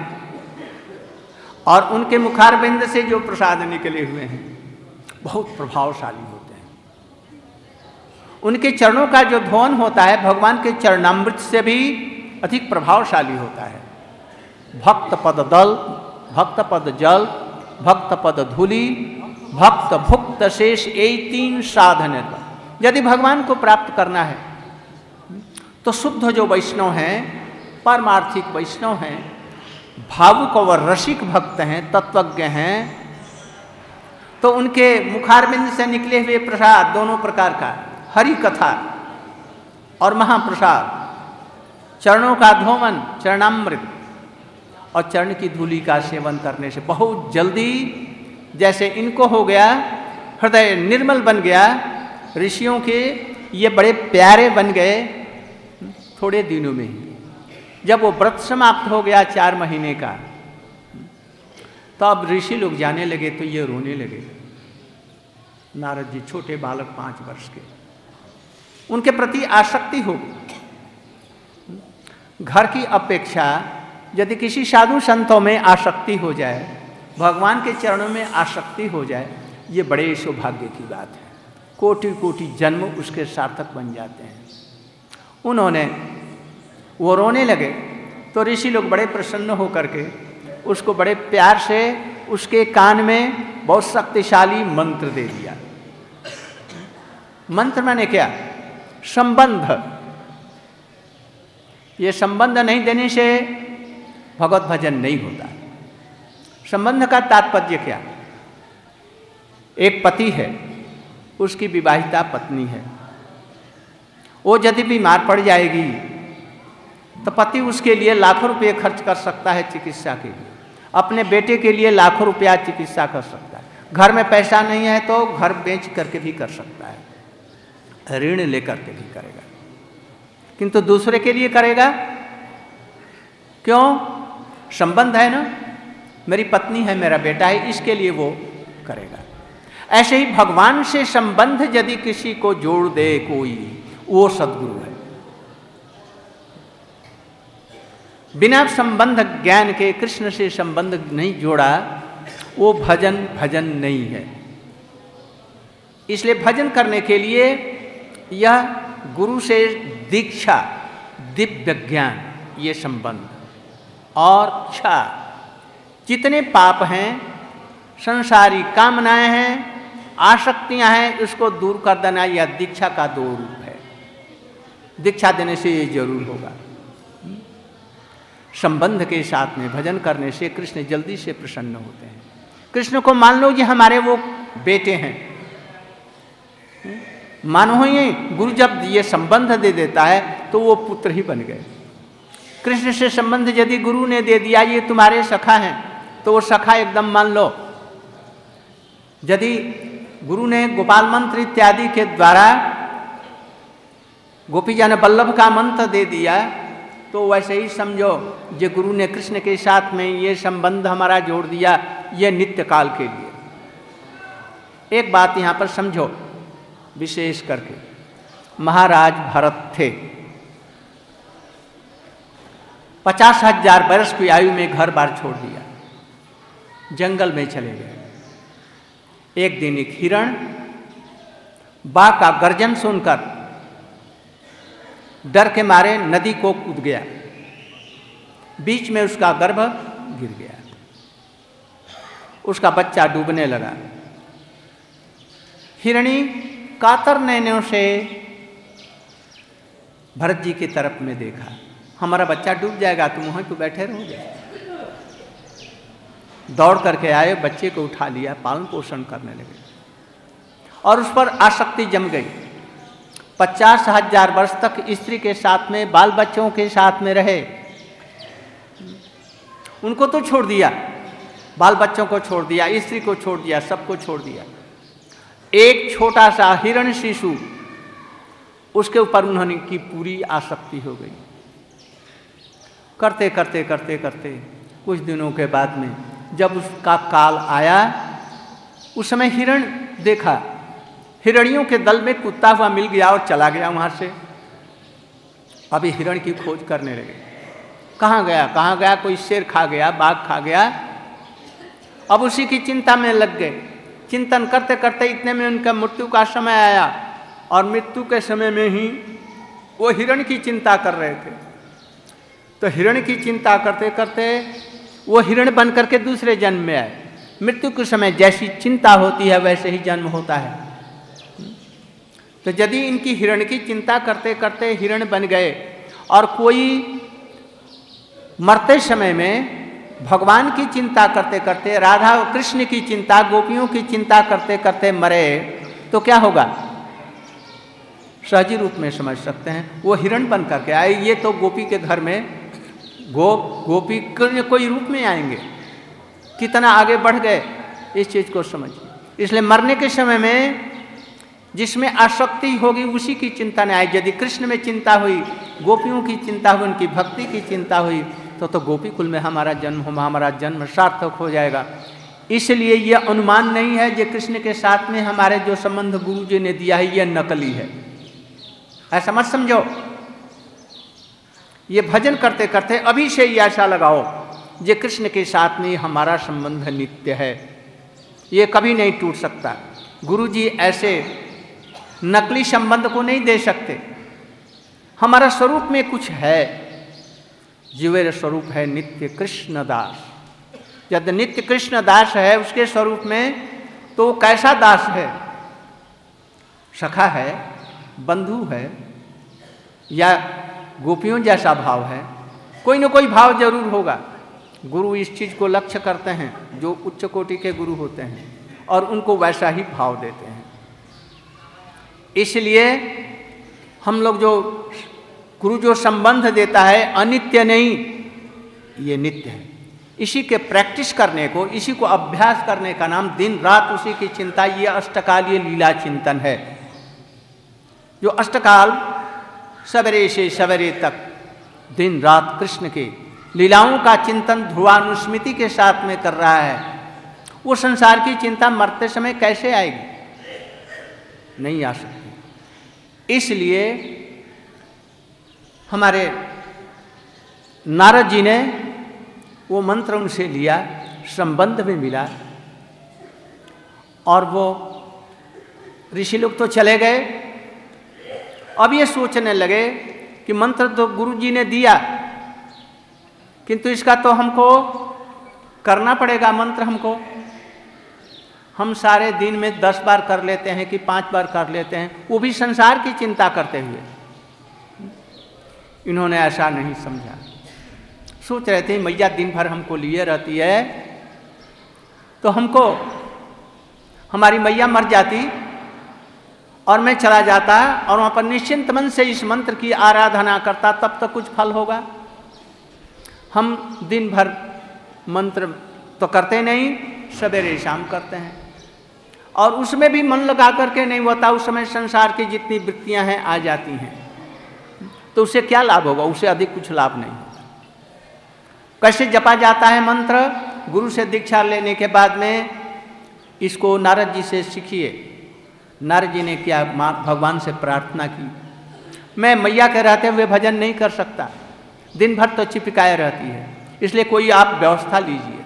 और उनके मुखारबिंद से जो प्रसाद निकले हुए हैं बहुत प्रभावशाली होते हैं। उनके चरणों का जो ध्वन होता है भगवान के चरणामृत से भी अधिक प्रभावशाली होता है। भक्त पद दल, भक्त पद जल, भक्त पद धूलि, भक्त भुक्त शेष, यही तीन साधन है। यदि भगवान को प्राप्त करना है तो शुद्ध जो वैष्णव हैं, परमार्थिक वैष्णव हैं, भावुक और रसिक भक्त हैं, तत्वज्ञ हैं, तो उनके मुखारबिंद से निकले हुए प्रसाद दोनों प्रकार का, हरि कथा और महाप्रसाद, चरणों का धोमन, चरणामृत और चरण की धूलि का सेवन करने से बहुत जल्दी, जैसे इनको हो गया, हृदय निर्मल बन गया, ऋषियों के ये बड़े प्यारे बन गए थोड़े दिनों में ही। जब वो व्रत समाप्त हो गया चार महीने का, तो अब ऋषि लोग जाने लगे तो ये रोने लगे। नारद जी छोटे बालक पांच वर्ष के, उनके प्रति आसक्ति हो गई। घर की अपेक्षा यदि किसी साधु संतों में आसक्ति हो जाए, भगवान के चरणों में आसक्ति हो जाए, ये बड़े सौभाग्य की बात है। कोटि कोटि जन्म उसके सार्थक बन जाते हैं। उन्होंने वो रोने लगे तो ऋषि लोग बड़े प्रसन्न होकर के उसको बड़े प्यार से उसके कान में बहुत शक्तिशाली मंत्र दे दिया। मंत्र माने क्या? संबंध। ये संबंध नहीं देने से भगवत भजन नहीं होता। संबंध का तात्पर्य क्या? एक पति है, उसकी विवाहिता पत्नी है, वो यदि बीमार पड़ जाएगी तो पति उसके लिए लाखों रुपए खर्च कर सकता है चिकित्सा के लिए, अपने बेटे के लिए लाखों रुपया चिकित्सा कर सकता है। घर में पैसा नहीं है तो घर बेच करके भी कर सकता है, ऋण लेकर के भी करेगा, किंतु दूसरे के लिए करेगा क्यों? संबंध है ना, मेरी पत्नी है, मेरा बेटा है, इसके लिए वो करेगा। ऐसे ही भगवान से संबंध यदि किसी को जोड़ दे कोई, वो सद्गुरु है। बिना संबंध ज्ञान के कृष्ण से संबंध नहीं जोड़ा, वो भजन भजन नहीं है। इसलिए भजन करने के लिए यह गुरु से दीक्षा, दिव्य ज्ञान, ये संबंध और इच्छा, जितने पाप हैं, संसारी कामनाएं हैं, आसक्तियां हैं, उसको दूर कर देना यह दीक्षा का दो रूप है। दीक्षा देने से ये जरूर होगा। संबंध के साथ में भजन करने से कृष्ण जल्दी से प्रसन्न होते हैं। कृष्ण को मान लो ये हमारे वो बेटे हैं, मानो ये गुरु जब ये संबंध दे देता है तो वो पुत्र ही बन गए। कृष्ण से संबंध यदि गुरु ने दे दिया ये तुम्हारे सखा हैं, तो वो सखा एकदम मान लो। यदि गुरु ने गोपाल मंत्र इत्यादि के द्वारा गोपीजन वल्लभ का मंत्र दे दिया, तो वैसे ही समझो जो गुरु ने कृष्ण के साथ में ये संबंध हमारा जोड़ दिया, ये नित्य काल के लिए। एक बात यहाँ पर समझो विशेष करके, महाराज भरत थे, पचास हजार वर्ष की आयु में घर बार छोड़ दिया, जंगल में चले गए। एक दिन एक हिरण बाघ का गर्जन सुनकर डर के मारे नदी को कूद गया। बीच में उसका गर्भ गिर गया, उसका बच्चा डूबने लगा। हिरणी कातर नैनों से भरत जी की तरफ में देखा, हमारा बच्चा डूब जाएगा, तुम वहीं पे बैठे रहोगे। दौड़ करके आए, बच्चे को उठा लिया, पालन पोषण करने लगे और उस पर आसक्ति जम गई। पचास हजार वर्ष तक स्त्री के साथ में, बाल बच्चों के साथ में रहे, उनको तो छोड़ दिया, बाल बच्चों को छोड़ दिया, स्त्री को छोड़ दिया, सबको छोड़ दिया। एक छोटा सा हिरण शिशु, उसके ऊपर उन्होंने की पूरी आसक्ति हो गई। करते करते करते करते कुछ दिनों के बाद में जब उसका काल आया, उस समय हिरण देखा, हिरणियों के दल में कुत्ता हुआ मिल गया और चला गया वहाँ से। अभी हिरण की खोज करने लगे, कहाँ गया कहाँ गया, कोई शेर खा गया, बाघ खा गया। अब उसी की चिंता में लग गए। चिंतन करते करते इतने में उनका मृत्यु का समय आया और मृत्यु के समय में ही वो हिरण की चिंता कर रहे थे। तो हिरण की चिंता करते करते वो हिरण बन करके दूसरे जन्म में आए। मृत्यु के समय जैसी चिंता होती है वैसे ही जन्म होता है। तो यदि इनकी हिरण की चिंता करते करते हिरण बन गए और कोई मरते समय में भगवान की चिंता करते करते, राधा और कृष्ण की चिंता, गोपियों की चिंता करते करते मरे, तो क्या होगा? सहजी रूप में समझ सकते हैं, वो हिरण बन करके आए। ये तो गोपी के घर में गोप गोपी कोई रूप में आएंगे, कितना आगे बढ़ गए इस चीज को समझिए। इसलिए मरने के समय में जिसमें आसक्ति होगी उसी की चिंता नहीं आई। यदि कृष्ण में चिंता हुई, गोपियों की चिंता हुई, उनकी भक्ति की चिंता हुई, तो तो गोपी कुल में हमारा जन्म हो, हमारा जन्म सार्थक हो जाएगा। इसलिए यह अनुमान नहीं है कि कृष्ण के साथ में हमारे जो संबंध गुरु जी ने दिया है यह नकली है, ऐसा मत समझो। ये भजन करते करते अभी से ही ऐसा लगाओ ये कृष्ण के साथ में हमारा संबंध नित्य है, ये कभी नहीं टूट सकता। गुरु जी ऐसे नकली संबंध को नहीं दे सकते। हमारा स्वरूप में कुछ है, जीवेर स्वरूप है नित्य कृष्ण दास। यदि नित्य कृष्ण दास है उसके स्वरूप में, तो वो कैसा दास है? सखा है, बंधु है, या गोपियों जैसा भाव है? कोई न कोई भाव जरूर होगा। गुरु इस चीज को लक्ष्य करते हैं, जो उच्च कोटि के गुरु होते हैं, और उनको वैसा ही भाव देते हैं। इसलिए हम लोग जो गुरु जो संबंध देता है अनित्य नहीं, ये नित्य है। इसी के प्रैक्टिस करने को, इसी को अभ्यास करने का नाम दिन रात उसी की चिंता, ये अष्टकालीय लीला चिंतन है। जो अष्टकाल सवेरे से सवेरे तक दिन रात कृष्ण के लीलाओं का चिंतन ध्रुवानुस्मृति के साथ में कर रहा है, वो संसार की चिंता मरते समय कैसे आएगी? नहीं आ सकती। इसलिए हमारे नारद जी ने वो मंत्र उनसे लिया, संबंध में मिला, और वो ऋषि लोग तो चले गए। अब ये सोचने लगे कि मंत्र तो गुरु जी ने दिया, किंतु इसका तो हमको करना पड़ेगा। मंत्र हमको, हम सारे दिन में दस बार कर लेते हैं कि पांच बार कर लेते हैं, वो भी संसार की चिंता करते हुए। इन्होंने ऐसा नहीं समझा। सोच रहे थे मैया दिन भर हमको लिए रहती है, तो हमको हमारी मैया मर जाती और मैं चला जाता और वहाँ पर निश्चिंत मन से इस मंत्र की आराधना करता, तब तक कुछ फल होगा। हम दिन भर मंत्र तो करते नहीं, सवेरे शाम करते हैं, और उसमें भी मन लगा करके नहीं होता। उस समय संसार की जितनी वृत्तियां हैं आ जाती हैं, तो उससे क्या लाभ होगा? उससे अधिक कुछ लाभ नहीं होता। कैसे जपा जाता है मंत्र? गुरु से दीक्षा लेने के बाद में इसको नारद जी से सीखिए। नारद जी ने क्या माँ भगवान से प्रार्थना की, मैं मैया के रहते हुए भजन नहीं कर सकता, दिन भर तो चिपकाए रहती है, इसलिए कोई आप व्यवस्था लीजिए।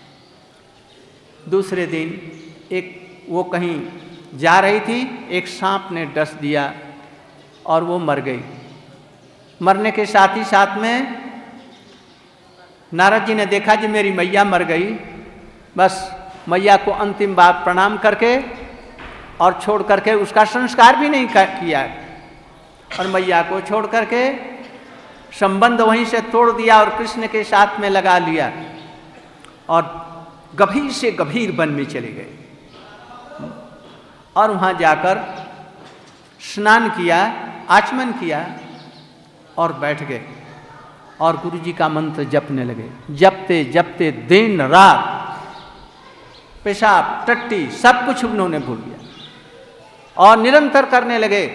दूसरे दिन एक वो कहीं जा रही थी, एक सांप ने डस दिया और वो मर गई। मरने के साथ ही साथ में नारद जी ने देखा कि मेरी मैया मर गई, बस मैया को अंतिम बार प्रणाम करके और छोड़ करके उसका संस्कार भी नहीं किया और मैया को छोड़ करके संबंध वहीं से तोड़ दिया और कृष्ण के साथ में लगा लिया और गभीर से गभीर वन में चले गए और वहाँ जाकर स्नान किया, आचमन किया और बैठ गए और गुरु जी का मंत्र जपने लगे। जपते जपते दिन रात पेशाब टट्टी सब कुछ उन्होंने भूल गया और निरंतर करने लगे।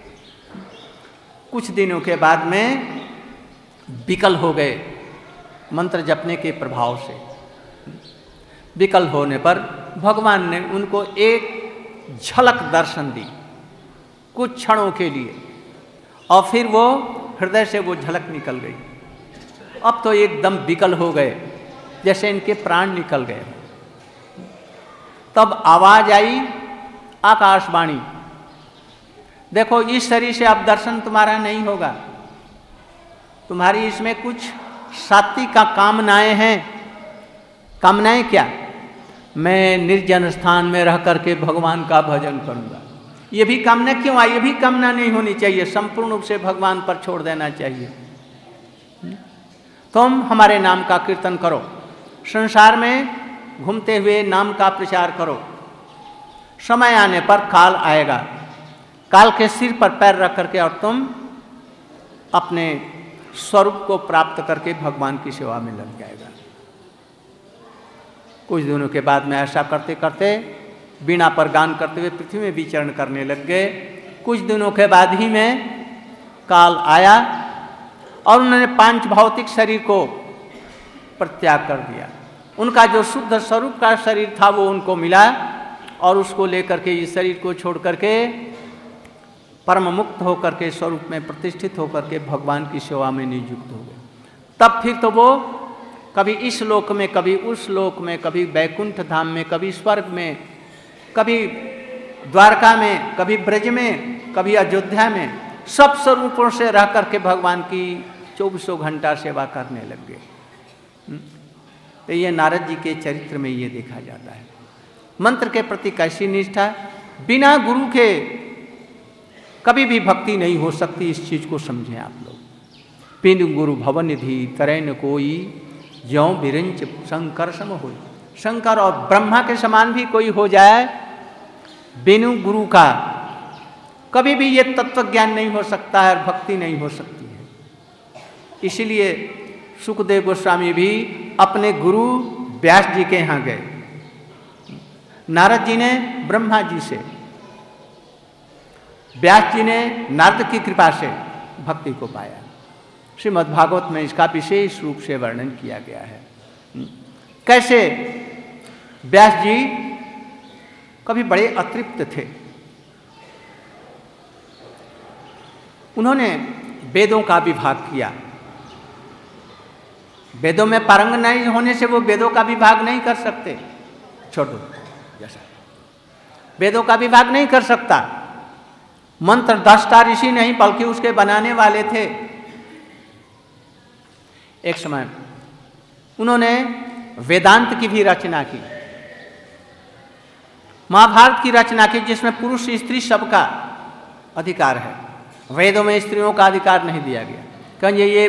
कुछ दिनों के बाद में विकल हो गए मंत्र जपने के प्रभाव से। विकल होने पर भगवान ने उनको एक झलक दर्शन दी कुछ क्षणों के लिए और फिर वो हृदय से वो झलक निकल गई। अब तो एकदम विकल हो गए जैसे इनके प्राण निकल गए। तब आवाज आई आकाशवाणी, देखो इस शरीर से अब दर्शन तुम्हारा नहीं होगा, तुम्हारी इसमें कुछ सात्विक का कामनाएं हैं। कामनाएं क्या? मैं निर्जन स्थान में रह करके भगवान का भजन करूंगा। ये भी कामना क्यों आई? ये भी कामना नहीं होनी चाहिए, संपूर्ण रूप से भगवान पर छोड़ देना चाहिए। तुम हमारे नाम का कीर्तन करो, संसार में घूमते हुए नाम का प्रचार करो। समय आने पर काल आएगा, काल के सिर पर पैर रख करके और तुम अपने स्वरूप को प्राप्त करके भगवान की सेवा में लग जाएगा। कुछ दिनों के बाद में ऐसा करते करते बीणा पर गान करते हुए पृथ्वी में विचरण करने लग गए। कुछ दिनों के बाद ही में काल आया और उन्होंने पांच भौतिक शरीर को परित्याग कर दिया। उनका जो शुद्ध स्वरूप का शरीर था वो उनको मिला और उसको लेकर के इस शरीर को छोड़ करके परम मुक्त होकर के स्वरूप में प्रतिष्ठित होकर के भगवान की सेवा में नियुक्त हो गए। तब फिर तो वो कभी इस लोक में, कभी उस लोक में, कभी बैकुंठ धाम में, कभी स्वर्ग में, कभी द्वारका में, कभी ब्रज में, कभी अयोध्या में, सब स्वरूपों से रह करके भगवान की चौबीसों घंटा सेवा करने लग गए। तो ये नारद जी के चरित्र में ये देखा जाता है। मंत्र के प्रति कैसी निष्ठा, बिना गुरु के कभी भी भक्ति नहीं हो सकती। इस चीज को समझें आप लोग। बिनु गुरु भवन निधि तरैन कोई, ज्यों बिरंच शंकर सम होई। शंकर और ब्रह्मा के समान भी कोई हो जाए, बिनु गुरु का कभी भी ये तत्व ज्ञान नहीं हो सकता है और भक्ति नहीं हो सकती है। इसलिए सुखदेव गोस्वामी भी अपने गुरु व्यास जी के यहाँ गए, नारद जी ने ब्रह्मा जी से, व्यास जी ने नारद की कृपा से भक्ति को पाया। श्रीमद् भागवत में इसका विशेष रूप से वर्णन किया गया है। कैसे व्यास जी कभी बड़े अतृप्त थे। उन्होंने वेदों का विभाग किया। वेदों में पारंग नहीं होने से वो वेदों का विभाग नहीं कर सकते। छोड़ो जैसा वेदों का विभाग नहीं कर सकता। मंत्र दृष्टा ऋषि नहीं बल्कि उसके बनाने वाले थे। एक समय उन्होंने वेदांत की भी रचना की, महाभारत की रचना की, जिसमें पुरुष स्त्री सबका अधिकार है। वेदों में स्त्रियों का अधिकार नहीं दिया गया। कहेंगे ये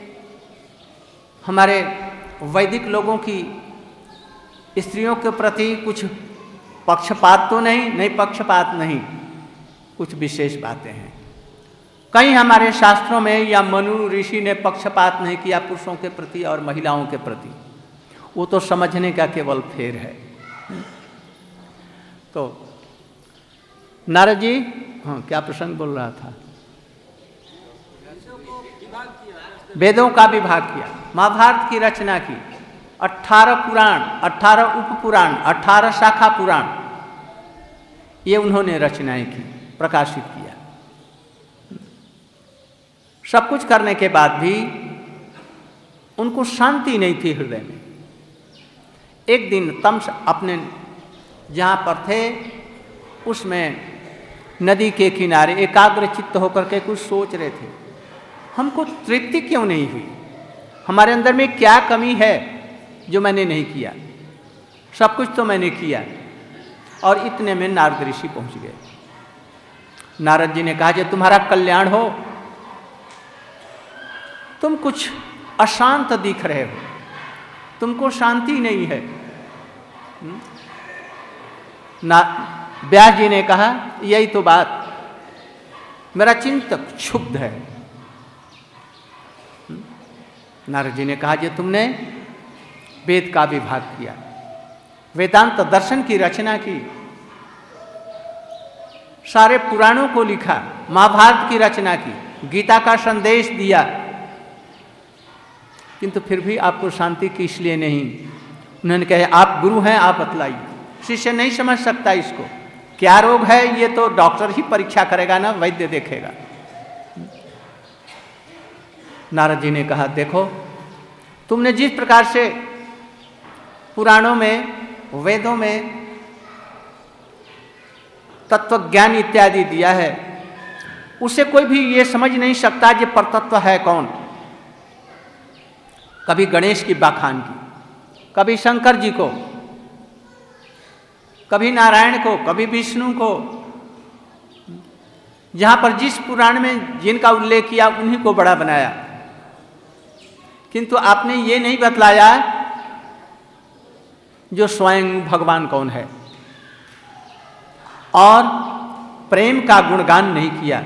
हमारे वैदिक लोगों की स्त्रियों के प्रति कुछ पक्षपात तो नहीं, नहीं पक्षपात नहीं, कुछ विशेष बातें हैं। कहीं हमारे शास्त्रों में या मनु ऋषि ने पक्षपात नहीं किया पुरुषों के प्रति और महिलाओं के प्रति। वो तो समझने का केवल फेर है। तो नारद जी, हाँ क्या प्रसंग बोल रहा था? वेदों का विभाग किया, महाभारत की रचना की, अठारह पुराण, अठारह उप पुराण, अठारह शाखा पुराण, ये उन्होंने रचनाएं की, प्रकाशित किया। सब कुछ करने के बाद भी उनको शांति नहीं थी हृदय में। एक दिन तमस अपने जहाँ पर थे उसमें नदी के किनारे एकाग्र चित्त होकर के कुछ सोच रहे थे। हमको तृप्ति क्यों नहीं हुई, हमारे अंदर में क्या कमी है जो मैंने नहीं किया? सब कुछ तो मैंने किया। और इतने में नारद ऋषि पहुंच गए। नारद जी ने कहा कि तुम्हारा कल्याण हो, तुम कुछ अशांत दिख रहे हो, तुमको शांति नहीं है। ना व्यास जी ने कहा यही तो बात, मेरा चिंतक क्षुब्ध है। नारद जी ने कहा कि तुमने वेद का विभाग किया, वेदांत दर्शन की रचना की, सारे पुराणों को लिखा, महाभारत की रचना की, गीता का संदेश दिया, किंतु फिर भी आपको शांति किस लिए नहीं? उन्होंने कहा आप गुरु हैं, आप बतलाइए। शिष्य नहीं समझ सकता इसको, क्या रोग है ये तो डॉक्टर ही परीक्षा करेगा ना, वैद्य देखेगा। नारद जी ने कहा देखो, तुमने जिस प्रकार से पुराणों में, वेदों में तत्व ज्ञान इत्यादि दिया है, उसे कोई भी ये समझ नहीं सकता कि परतत्व है कौन। कभी गणेश की बखान की, कभी शंकर जी को, कभी नारायण को, कभी विष्णु को, जहां पर जिस पुराण में जिनका उल्लेख किया उन्हीं को बड़ा बनाया, किंतु आपने ये नहीं बतलाया जो स्वयं भगवान कौन है, और प्रेम का गुणगान नहीं किया।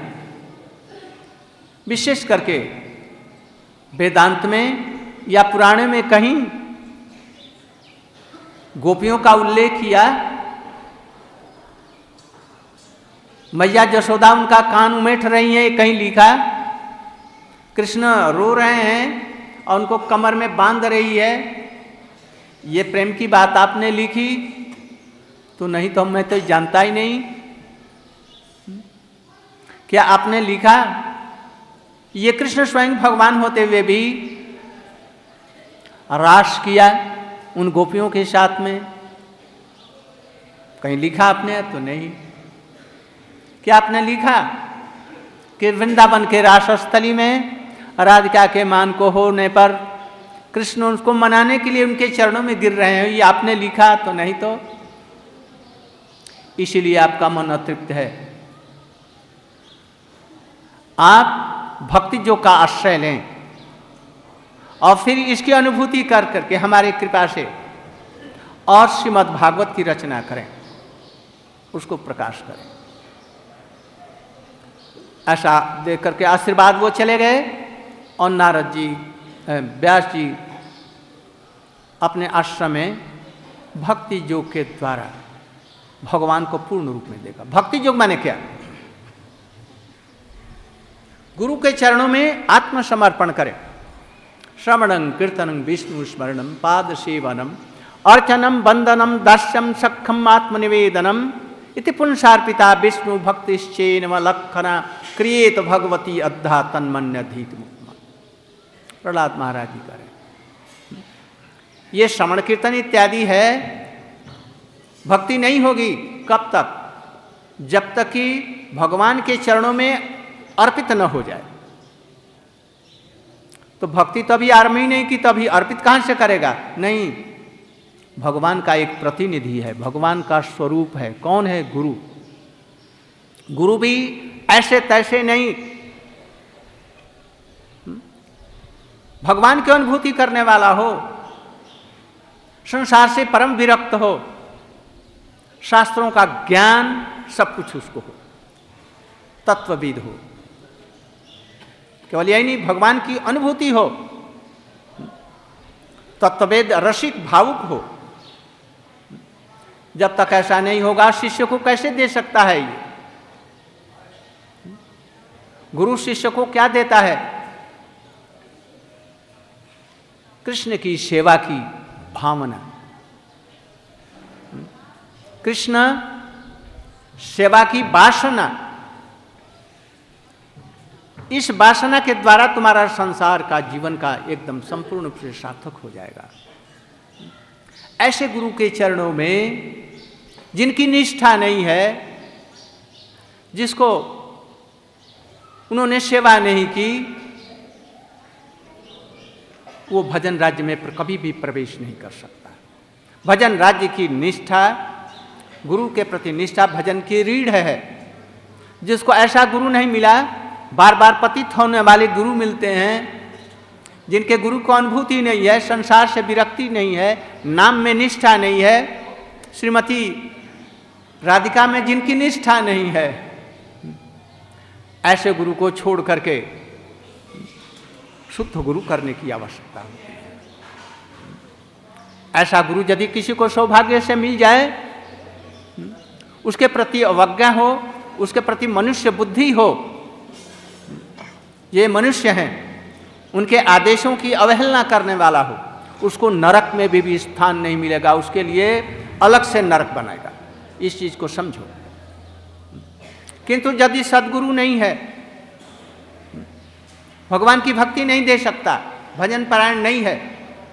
विशेष करके वेदांत में या पुराणे में कहीं गोपियों का उल्लेख किया, मैया जशोदा उनका कान उमेठ रही है, कहीं लिखा कृष्ण रो रहे हैं और उनको कमर में बांध रही है, ये प्रेम की बात आपने लिखी? तो नहीं तो मैं तो जानता ही नहीं। क्या आपने लिखा ये कृष्ण स्वयं भगवान होते हुए भी रास किया उन गोपियों के साथ में? कहीं लिखा आपने? तो नहीं। क्या आपने लिखा कि वृंदावन के रासस्थली में राधिका के मान को होने पर कृष्ण उसको मनाने के लिए उनके चरणों में गिर रहे हैं, ये आपने लिखा? तो नहीं। तो इसीलिए आपका मन अतृप्त है। आप भक्ति जो का आश्रय लें और फिर इसकी अनुभूति कर करके हमारे कृपा से और श्रीमद् भागवत की रचना करें, उसको प्रकाश करें। ऐसा देख करके आशीर्वाद वो चले गए और नारद जी, व्यास जी अपने आश्रम में भक्ति योग के द्वारा भगवान को पूर्ण रूप में देखा। भक्ति योग माने क्या? गुरु के चरणों में आत्मसमर्पण करें। श्रवणं कीर्तनं विष्णु स्मरणं पाद सेवनम अर्चनम वंदनम दास्यम सखम आत्मनिवेदनम इति पुंसार्पिता विष्णु भक्तिश्चेनम लक्षणा क्रियेत भगवती अद्धा तन्मन्यधीत मुक्तम। प्रहलाद महाराज जी करें। ये श्रवण कीर्तन इत्यादि है, भक्ति नहीं होगी। कब तक? जब तक कि भगवान के चरणों में अर्पित न हो जाए। तो भक्ति तो अभी आरंभ ही नहीं की, तो अभी अर्पित कहां से करेगा? नहीं, भगवान का एक प्रतिनिधि है, भगवान का स्वरूप है। कौन है? गुरु। गुरु भी ऐसे तैसे नहीं, भगवान की अनुभूति करने वाला हो, संसार से परम विरक्त हो, शास्त्रों का ज्ञान सब कुछ उसको हो, तत्वविद हो। केवल यही नहीं, भगवान की अनुभूति हो, तत्ववेद रसिक भावुक हो। जब तक ऐसा नहीं होगा, शिष्य को कैसे दे सकता है? ये गुरु शिष्य को क्या देता है? कृष्ण की सेवा की भावना, कृष्ण सेवा की वासना। इस वासना के द्वारा तुम्हारा संसार का, जीवन का एकदम संपूर्ण रूप से सार्थक हो जाएगा। ऐसे गुरु के चरणों में जिनकी निष्ठा नहीं है, जिसको उन्होंने सेवा नहीं की, वो भजन राज्य में कभी भी प्रवेश नहीं कर सकता। भजन राज्य की निष्ठा, गुरु के प्रति निष्ठा भजन की रीढ़ है। जिसको ऐसा गुरु नहीं मिला, बार बार पतित होने वाले गुरु मिलते हैं, जिनके गुरु को अनुभूति नहीं है, संसार से विरक्ति नहीं है, नाम में निष्ठा नहीं है, श्रीमती राधिका में जिनकी निष्ठा नहीं है, ऐसे गुरु को छोड़ करके शुद्ध गुरु करने की आवश्यकता होती है। ऐसा गुरु यदि किसी को सौभाग्य से मिल जाए, उसके प्रति अवज्ञा हो, उसके प्रति मनुष्य बुद्धि हो, ये मनुष्य हैं, उनके आदेशों की अवहेलना करने वाला हो, उसको नरक में भी, भी स्थान नहीं मिलेगा, उसके लिए अलग से नरक बनाएगा। इस चीज को समझो। किंतु यदि सद्गुरु नहीं है, भगवान की भक्ति नहीं दे सकता, भजन परायण नहीं है,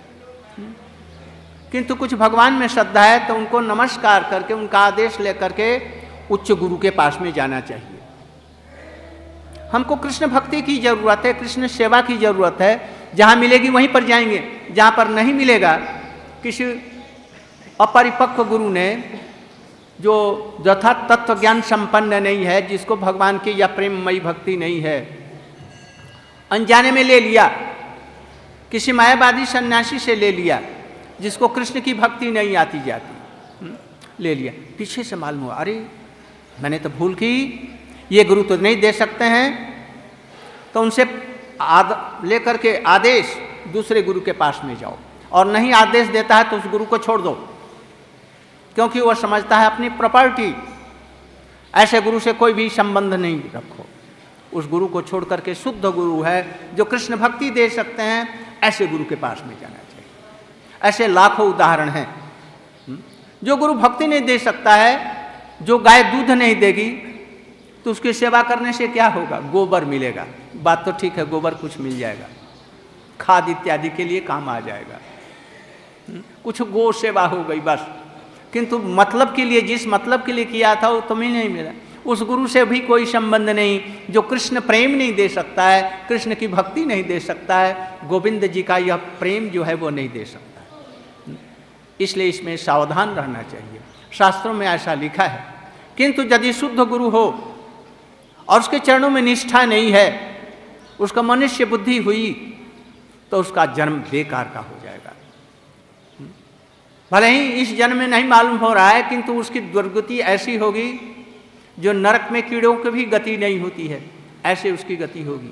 किंतु कुछ भगवान में श्रद्धा है, तो उनको नमस्कार करके, उनका आदेश लेकर के उच्च गुरु के पास में जाना चाहिए। हमको कृष्ण भक्ति की जरूरत है, कृष्ण सेवा की जरूरत है। जहां मिलेगी वहीं पर जाएंगे, जहां पर नहीं मिलेगा, किसी अपरिपक्व गुरु ने, जो यथा तत्व ज्ञान संपन्न नहीं है, जिसको भगवान की या प्रेममयी भक्ति नहीं है, अनजाने में ले लिया, किसी मायावादी सन्यासी से ले लिया, जिसको कृष्ण की भक्ति नहीं आती जाती, ले लिया, पीछे से मालूम हुआ, अरे मैंने तो भूल की, ये गुरु तो नहीं दे सकते हैं, तो उनसे आद लेकर के आदेश दूसरे गुरु के पास में जाओ, और नहीं आदेश देता है तो उस गुरु को छोड़ दो, क्योंकि वह समझता है अपनी प्रॉपर्टी। ऐसे गुरु से कोई भी संबंध नहीं रखो। उस गुरु को छोड़ करके शुद्ध गुरु है जो कृष्ण भक्ति दे सकते हैं, ऐसे गुरु के पास में जाना चाहिए। ऐसे लाखों उदाहरण हैं। जो गुरु भक्ति नहीं दे सकता है, जो गाय दूध नहीं देगी, तो उसकी सेवा करने से क्या होगा? गोबर मिलेगा। बात तो ठीक है, गोबर कुछ मिल जाएगा, खाद इत्यादि के लिए काम आ जाएगा, कुछ गो सेवा हो गई बस। किंतु मतलब के लिए, जिस मतलब के लिए किया था वो तुम्हें नहीं मिला। उस गुरु से भी कोई संबंध नहीं, जो कृष्ण प्रेम नहीं दे सकता है, कृष्ण की भक्ति नहीं दे सकता है, गोविंद जी का यह प्रेम जो है वो नहीं दे सकता। इसलिए इसमें सावधान रहना चाहिए। शास्त्रों में ऐसा लिखा है। किंतु यदि शुद्ध गुरु हो और उसके चरणों में निष्ठा नहीं है, उसका मनुष्य बुद्धि हुई, तो उसका जन्म बेकार का हो जाएगा। भले ही इस जन्म में नहीं मालूम हो रहा है, किंतु उसकी दुर्गति ऐसी होगी जो नरक में कीड़ों की भी गति नहीं होती है, ऐसे उसकी गति होगी।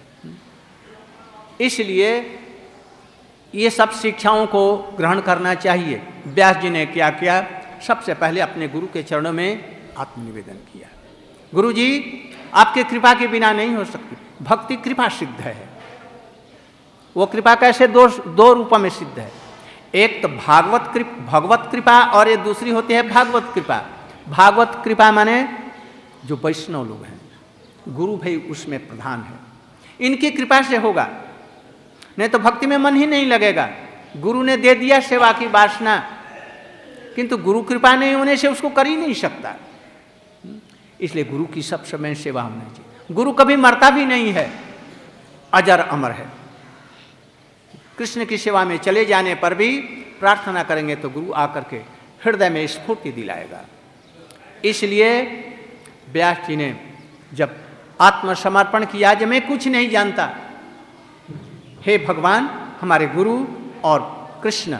इसलिए ये सब शिक्षाओं को ग्रहण करना चाहिए। व्यास जी ने क्या किया? सबसे पहले अपने गुरु के चरणों में आत्मनिवेदन किया। गुरु जी, आपके कृपा के बिना नहीं हो सकती। भक्ति कृपा सिद्ध है। वो कृपा कैसे? दो दो रूपों में सिद्ध है। एक तो भागवत कृपा, भगवत कृपा, और ये दूसरी होती है भागवत कृपा। भागवत कृपा माने जो वैष्णव लोग हैं, गुरु भाई उसमें प्रधान है, इनकी कृपा से होगा, नहीं तो भक्ति में मन ही नहीं लगेगा। गुरु ने दे दिया सेवा की वासना, किंतु गुरु कृपा नहीं होने से उसको कर ही नहीं सकता। इसलिए गुरु की सब समय सेवा होनी चाहिए। गुरु कभी मरता भी नहीं है, अजर अमर है। कृष्ण की सेवा में चले जाने पर भी प्रार्थना करेंगे तो गुरु आकर के हृदय में स्फूर्ति दिलाएगा। इसलिए व्यास जी ने जब आत्मसमर्पण किया, जब मैं कुछ नहीं जानता, हे भगवान, हमारे गुरु और कृष्ण,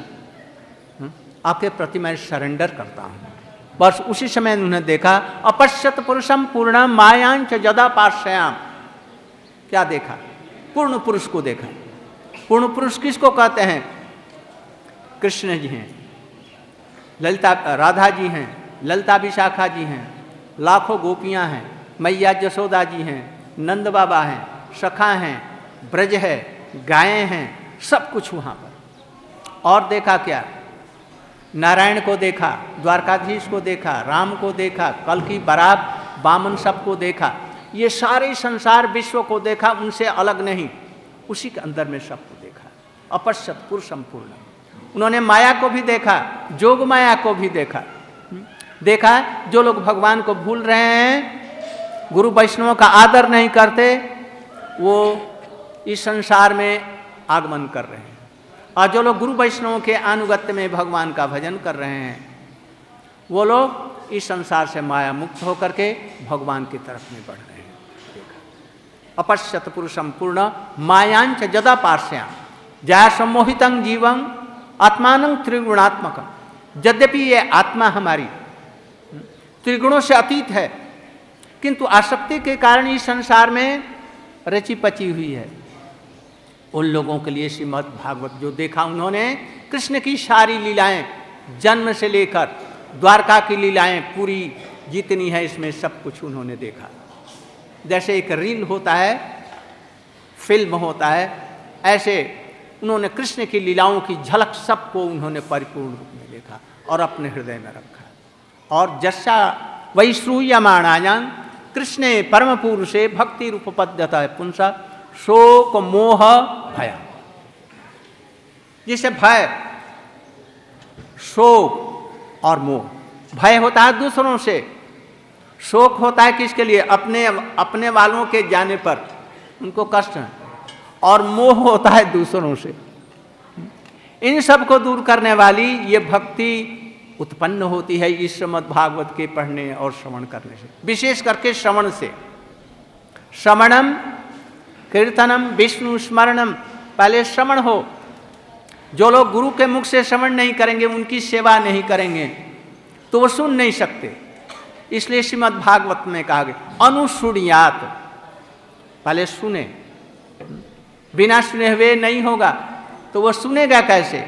आपके प्रति मैं सरेंडर करता हूँ। बस उसी समय उन्होंने देखा, अपश्यत पुरुषम पूर्ण मायांच जदा पाश्याम। क्या देखा? पूर्ण पुरुष को देखा। पूर्ण पुरुष किसको कहते हैं? कृष्ण जी हैं, ललिता राधा जी हैं, ललिता विशाखा जी हैं, लाखों गोपियां हैं, मैया जसोदा जी हैं, नंद बाबा हैं, सखा हैं, ब्रज है, गायें हैं, सब कुछ वहाँ पर। और देखा क्या? नारायण को देखा, द्वारकाधीश को देखा, राम को देखा, कल्कि बरात बामन सबको देखा। ये सारे संसार विश्व को देखा, उनसे अलग नहीं, उसी के अंदर में सबको देखा। अपश्यत पुरुषम पूर्ण। उन्होंने माया को भी देखा, जोग माया को भी देखा। देखा जो लोग भगवान को भूल रहे हैं, गुरु वैष्णवों का आदर नहीं करते, वो इस संसार में आगमन कर रहे हैं। और जो लोग गुरु वैष्णवों के अनुगत्य में भगवान का भजन कर रहे हैं वो लोग इस संसार से माया मुक्त होकर के भगवान की तरफ में बढ़ रहे हैं। अपश्यत पुरुषम पूर्ण मायांच जदा पार्श्याम जया सम्मोहितं जीवं आत्मानं त्रिगुणात्मक। यद्यपि ये आत्मा हमारी त्रिगुणों से अतीत है किंतु आसक्ति के कारण इस संसार में रची पची हुई है। उन लोगों के लिए श्रीमद् भागवत जो देखा उन्होंने कृष्ण की सारी लीलाएं जन्म से लेकर द्वारका की लीलाएं पूरी जितनी है इसमें सब कुछ उन्होंने देखा। जैसे एक रील होता है, फिल्म होता है, ऐसे उन्होंने कृष्ण की लीलाओं की झलक सबको उन्होंने परिपूर्ण रूप में देखा और अपने हृदय में रखा। और जस्सा वैश्रूयमाणायां कृष्णे परम पुरुषे भक्ति रूपपद्यता पुंसा शोक मोह भय। जिसे भय, शोक और मोह, भय होता है दूसरों से, शोक होता है किसके लिए, अपने अपने वालों के जाने पर उनको कष्ट है, और मोह होता है दूसरों से। इन सब को दूर करने वाली ये भक्ति उत्पन्न होती है इस श्रीमद् भागवत के पढ़ने और श्रवण करने से, विशेष करके श्रवण से। श्रवणम कीर्तनम विष्णु स्मरणम, पहले श्रवण हो। जो लोग गुरु के मुख से श्रवण नहीं करेंगे, उनकी सेवा नहीं करेंगे तो वो सुन नहीं सकते। इसलिए श्रीमद् भागवत में कहा गया अनुसुणियात, पहले सुने, बिना सुने हुए नहीं होगा तो वो सुनेगा कैसे।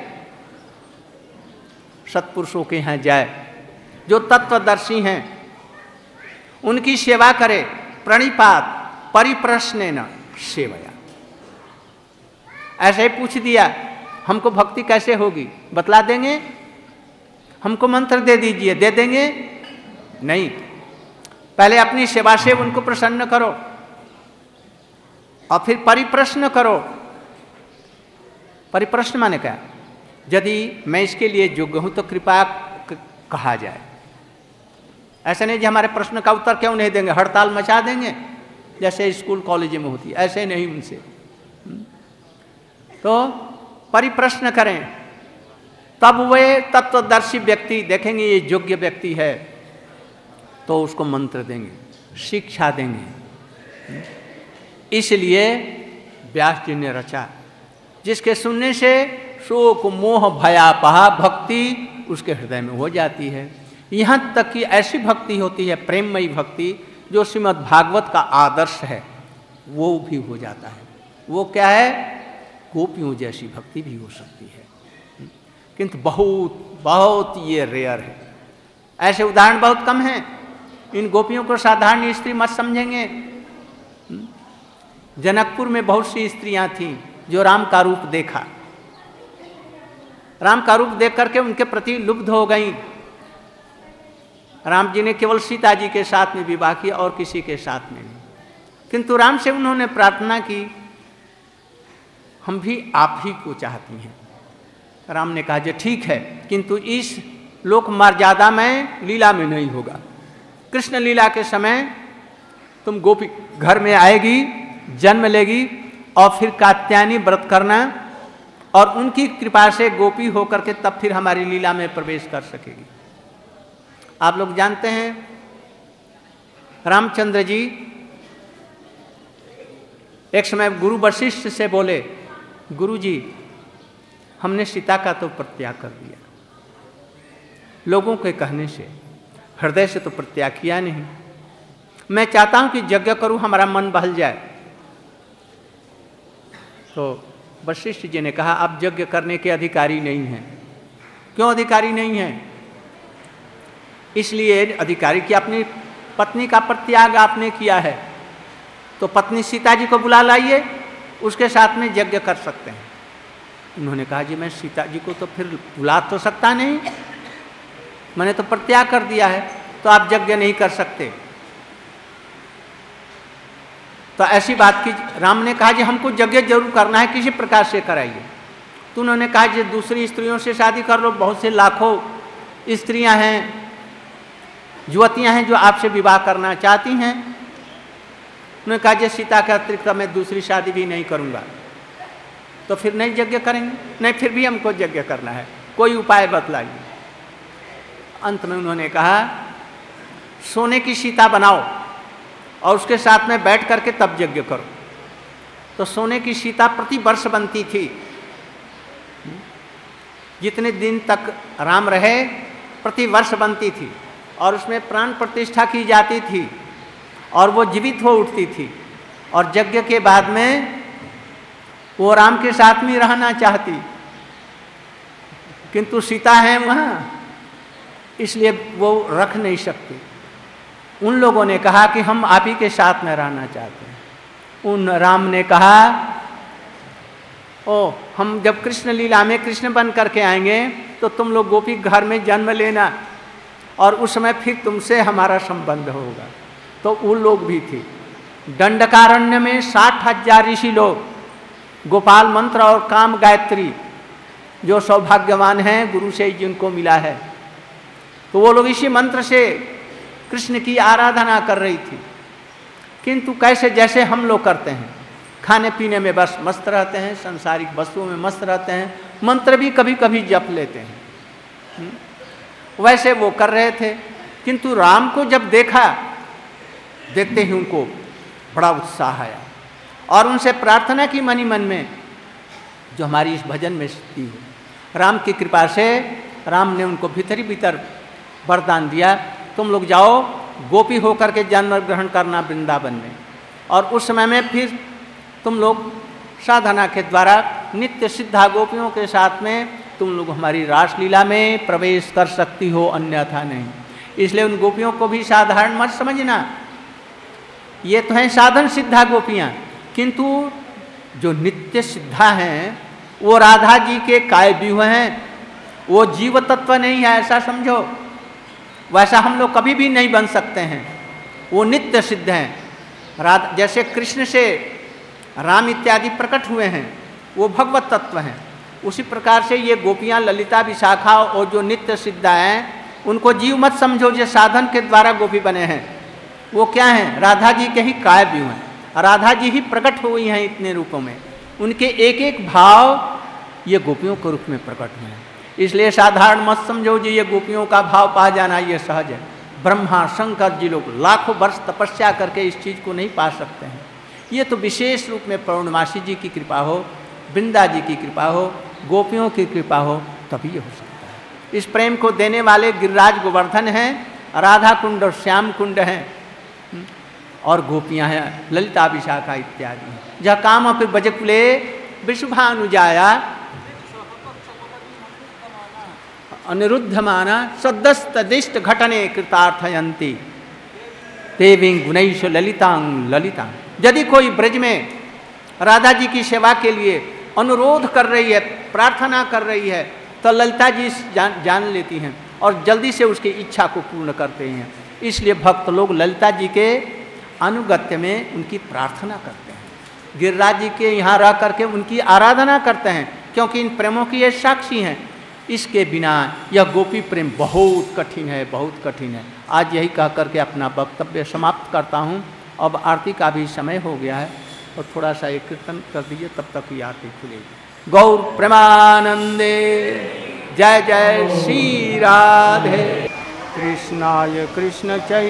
सत्पुरुषों के यहाँ जाए, जो तत्वदर्शी हैं उनकी सेवा करे, प्रणिपात परिप्रश्नेन सेवया। ऐसे ही पूछ दिया हमको भक्ति कैसे होगी, बतला देंगे, हमको मंत्र दे दीजिए, दे देंगे नहीं। पहले अपनी सेवा से उनको प्रसन्न करो और फिर परिप्रश्न करो। परिप्रश्न माने क्या, यदि मैं इसके लिए योग्य हूं तो कृपया कहा जाए। ऐसा नहीं कि हमारे प्रश्न का उत्तर क्यों नहीं देंगे, हड़ताल मचा देंगे जैसे स्कूल कॉलेज में होती है, ऐसे नहीं उनसे। तो परिप्रश्न करें, तब वे तत्वदर्शी व्यक्ति देखेंगे ये योग्य व्यक्ति है तो उसको मंत्र देंगे, शिक्षा देंगे। इसलिए व्यास जी ने रचा, जिसके सुनने से शोक मोह भयापहा भक्ति उसके हृदय में हो जाती है। यहाँ तक कि ऐसी भक्ति होती है, प्रेममयी भक्ति, जो श्रीमद् भागवत का आदर्श है वो भी हो जाता है। वो क्या है, गोपियों जैसी भक्ति भी हो सकती है, किंतु बहुत बहुत ये रेयर है। ऐसे उदाहरण बहुत कम हैं। इन गोपियों को साधारण स्त्री मत समझेंगे। जनकपुर में बहुत सी स्त्रियां थीं जो राम का रूप देखा, राम का रूप देख करके उनके प्रति लुब्ध हो गईं। राम जी ने केवल सीता जी के साथ में विवाह किया और किसी के साथ में नहीं, किंतु राम से उन्होंने प्रार्थना की हम भी आप ही को चाहती हैं। राम ने कहा जो ठीक है, किंतु इस लोक मर्यादा में लीला में नहीं होगा। कृष्ण लीला के समय तुम गोपी घर में आएगी, जन्म लेगी और फिर कात्यायनी व्रत करना और उनकी कृपा से गोपी होकर के तब फिर हमारी लीला में प्रवेश कर सकेगी। आप लोग जानते हैं रामचंद्र जी एक समय गुरु वशिष्ठ से बोले, गुरु जी हमने सीता का तो परित्याग कर दिया, लोगों के कहने से, हृदय से तो परित्याग किया नहीं। मैं चाहता हूं कि यज्ञ करूं, हमारा मन बहल जाए। तो वशिष्ठ जी ने कहा आप यज्ञ करने के अधिकारी नहीं हैं। क्यों अधिकारी नहीं हैं? इसलिए अधिकारी की अपनी पत्नी का परित्याग आपने किया है, तो पत्नी सीता जी को बुला लाइए, उसके साथ में यज्ञ कर सकते हैं। उन्होंने कहा जी मैं सीता जी को तो फिर बुला तो सकता नहीं, मैंने तो परित्याग कर दिया है, तो आप यज्ञ नहीं कर सकते। तो ऐसी बात की, राम ने कहा जी हमको यज्ञ जरूर करना है, किसी प्रकार से कराइए। तो उन्होंने कहा जी दूसरी स्त्रियों से शादी कर लो, बहुत से लाखों स्त्रियां हैं, युवतियां हैं जो आपसे विवाह करना चाहती हैं। उन्होंने कहा जी सीता के अतिरिक्त मैं दूसरी शादी भी नहीं करूंगा। तो फिर नहीं यज्ञ करेंगे, नहीं फिर भी हमको यज्ञ करना है, कोई उपाय बतलाइए। अंत में उन्होंने कहा सोने की सीता बनाओ और उसके साथ में बैठ करके तब यज्ञ करो। तो सोने की सीता प्रति वर्ष बनती थी, जितने दिन तक राम रहे प्रति वर्ष बनती थी, और उसमें प्राण प्रतिष्ठा की जाती थी और वो जीवित हो उठती थी, और यज्ञ के बाद में वो राम के साथ में रहना चाहती, किंतु सीता है वहाँ, इसलिए वो रख नहीं सकती। उन लोगों ने कहा कि हम आप ही के साथ में रहना चाहते हैं। उन राम ने कहा ओ हम जब कृष्ण लीला में कृष्ण बन करके आएंगे तो तुम लोग गोपी घर में जन्म लेना, और उस समय फिर तुमसे हमारा संबंध होगा। तो उन लोग भी थे। दंडकारण्य में साठ हजार ऋषि लोग गोपाल मंत्र और काम गायत्री जो सौभाग्यवान हैं गुरु से जिनको मिला है, तो वो लोग इसी मंत्र से कृष्ण की आराधना कर रही थी। किंतु कैसे जैसे हम लोग करते हैं, खाने पीने में बस मस्त रहते हैं, सांसारिक वस्तुओं में मस्त रहते हैं, मंत्र भी कभी कभी जप लेते हैं, वैसे वो कर रहे थे। किंतु राम को जब देखा, देखते ही उनको बड़ा उत्साह आया और उनसे प्रार्थना की मनी मन में, जो हमारी इस भजन में स्थिति है। राम की कृपा से राम ने उनको भीतरी भीतर वरदान दिया, तुम लोग जाओ गोपी होकर के जन्म ग्रहण करना वृंदावन में, और उस समय में फिर तुम लोग साधना के द्वारा नित्य सिद्धा गोपियों के साथ में तुम लोग हमारी रासलीला में प्रवेश कर सकती हो, अन्यथा नहीं। इसलिए उन गोपियों को भी साधारण मत समझना, ये तो हैं साधन सिद्धा गोपियाँ, किंतु जो नित्य सिद्धा हैं वो राधा जी के काय व्यूह हैं, वो जीव तत्व नहीं है ऐसा समझो। वैसा हम लोग कभी भी नहीं बन सकते हैं, वो नित्य सिद्ध हैं। राधा जैसे कृष्ण से राम इत्यादि प्रकट हुए हैं वो भगवत तत्व हैं, उसी प्रकार से ये गोपियाँ ललिता विशाखा और जो नित्य सिद्धा हैं उनको जीव मत समझो, जो साधन के द्वारा गोपी बने हैं। वो क्या हैं? राधा जी के ही काय व्यूह हैं, राधा जी ही प्रकट हुई हैं इतने रूपों में, उनके एक एक भाव ये गोपियों के रूप में प्रकट हुए हैं। इसलिए साधारण मत समझो जी ये गोपियों का भाव पा जाना ये सहज है। ब्रह्मा शंकर जी लोग लाखों वर्ष तपस्या करके इस चीज़ को नहीं पा सकते हैं, ये तो विशेष रूप में पूर्णमासी जी की कृपा हो, वृंदा जी की कृपा हो, गोपियों की कृपा हो, तभी ये हो सकता है। इस प्रेम को देने वाले गिरिराज गोवर्धन हैं, राधा कुंड और श्याम कुंड हैं, और गोपियाँ हैं ललिता विशाखा इत्यादि। जहाँ काम अपि बजकुले विशुभानुजाया अनिरुद्धमाना सद्दस्तदिष्ट घटने कृतार्थयन्ति देवीं गुणैषु ललितांग ललितांग। यदि कोई ब्रज में राधा जी की सेवा के लिए अनुरोध कर रही है, प्रार्थना कर रही है, तो ललिता जी जान, जान लेती हैं और जल्दी से उसकी इच्छा को पूर्ण करते हैं। इसलिए भक्त लोग ललिता जी के अनुगत्य में उनकी प्रार्थना करते हैं, गिरिराज जी के यहाँ रह करके उनकी आराधना करते हैं, क्योंकि इन प्रेमों की ये साक्षी हैं। इसके बिना यह गोपी प्रेम बहुत कठिन है, बहुत कठिन है। आज यही कह करके अपना वक्तव्य समाप्त करता हूँ। अब आरती का भी समय हो गया है और थोड़ा सा एक कीर्तन कर दीजिए, तब तक ये आरती खुलेगी। गौर प्रेमानंदे जय जय श्री राधे कृष्णाय कृष्ण चै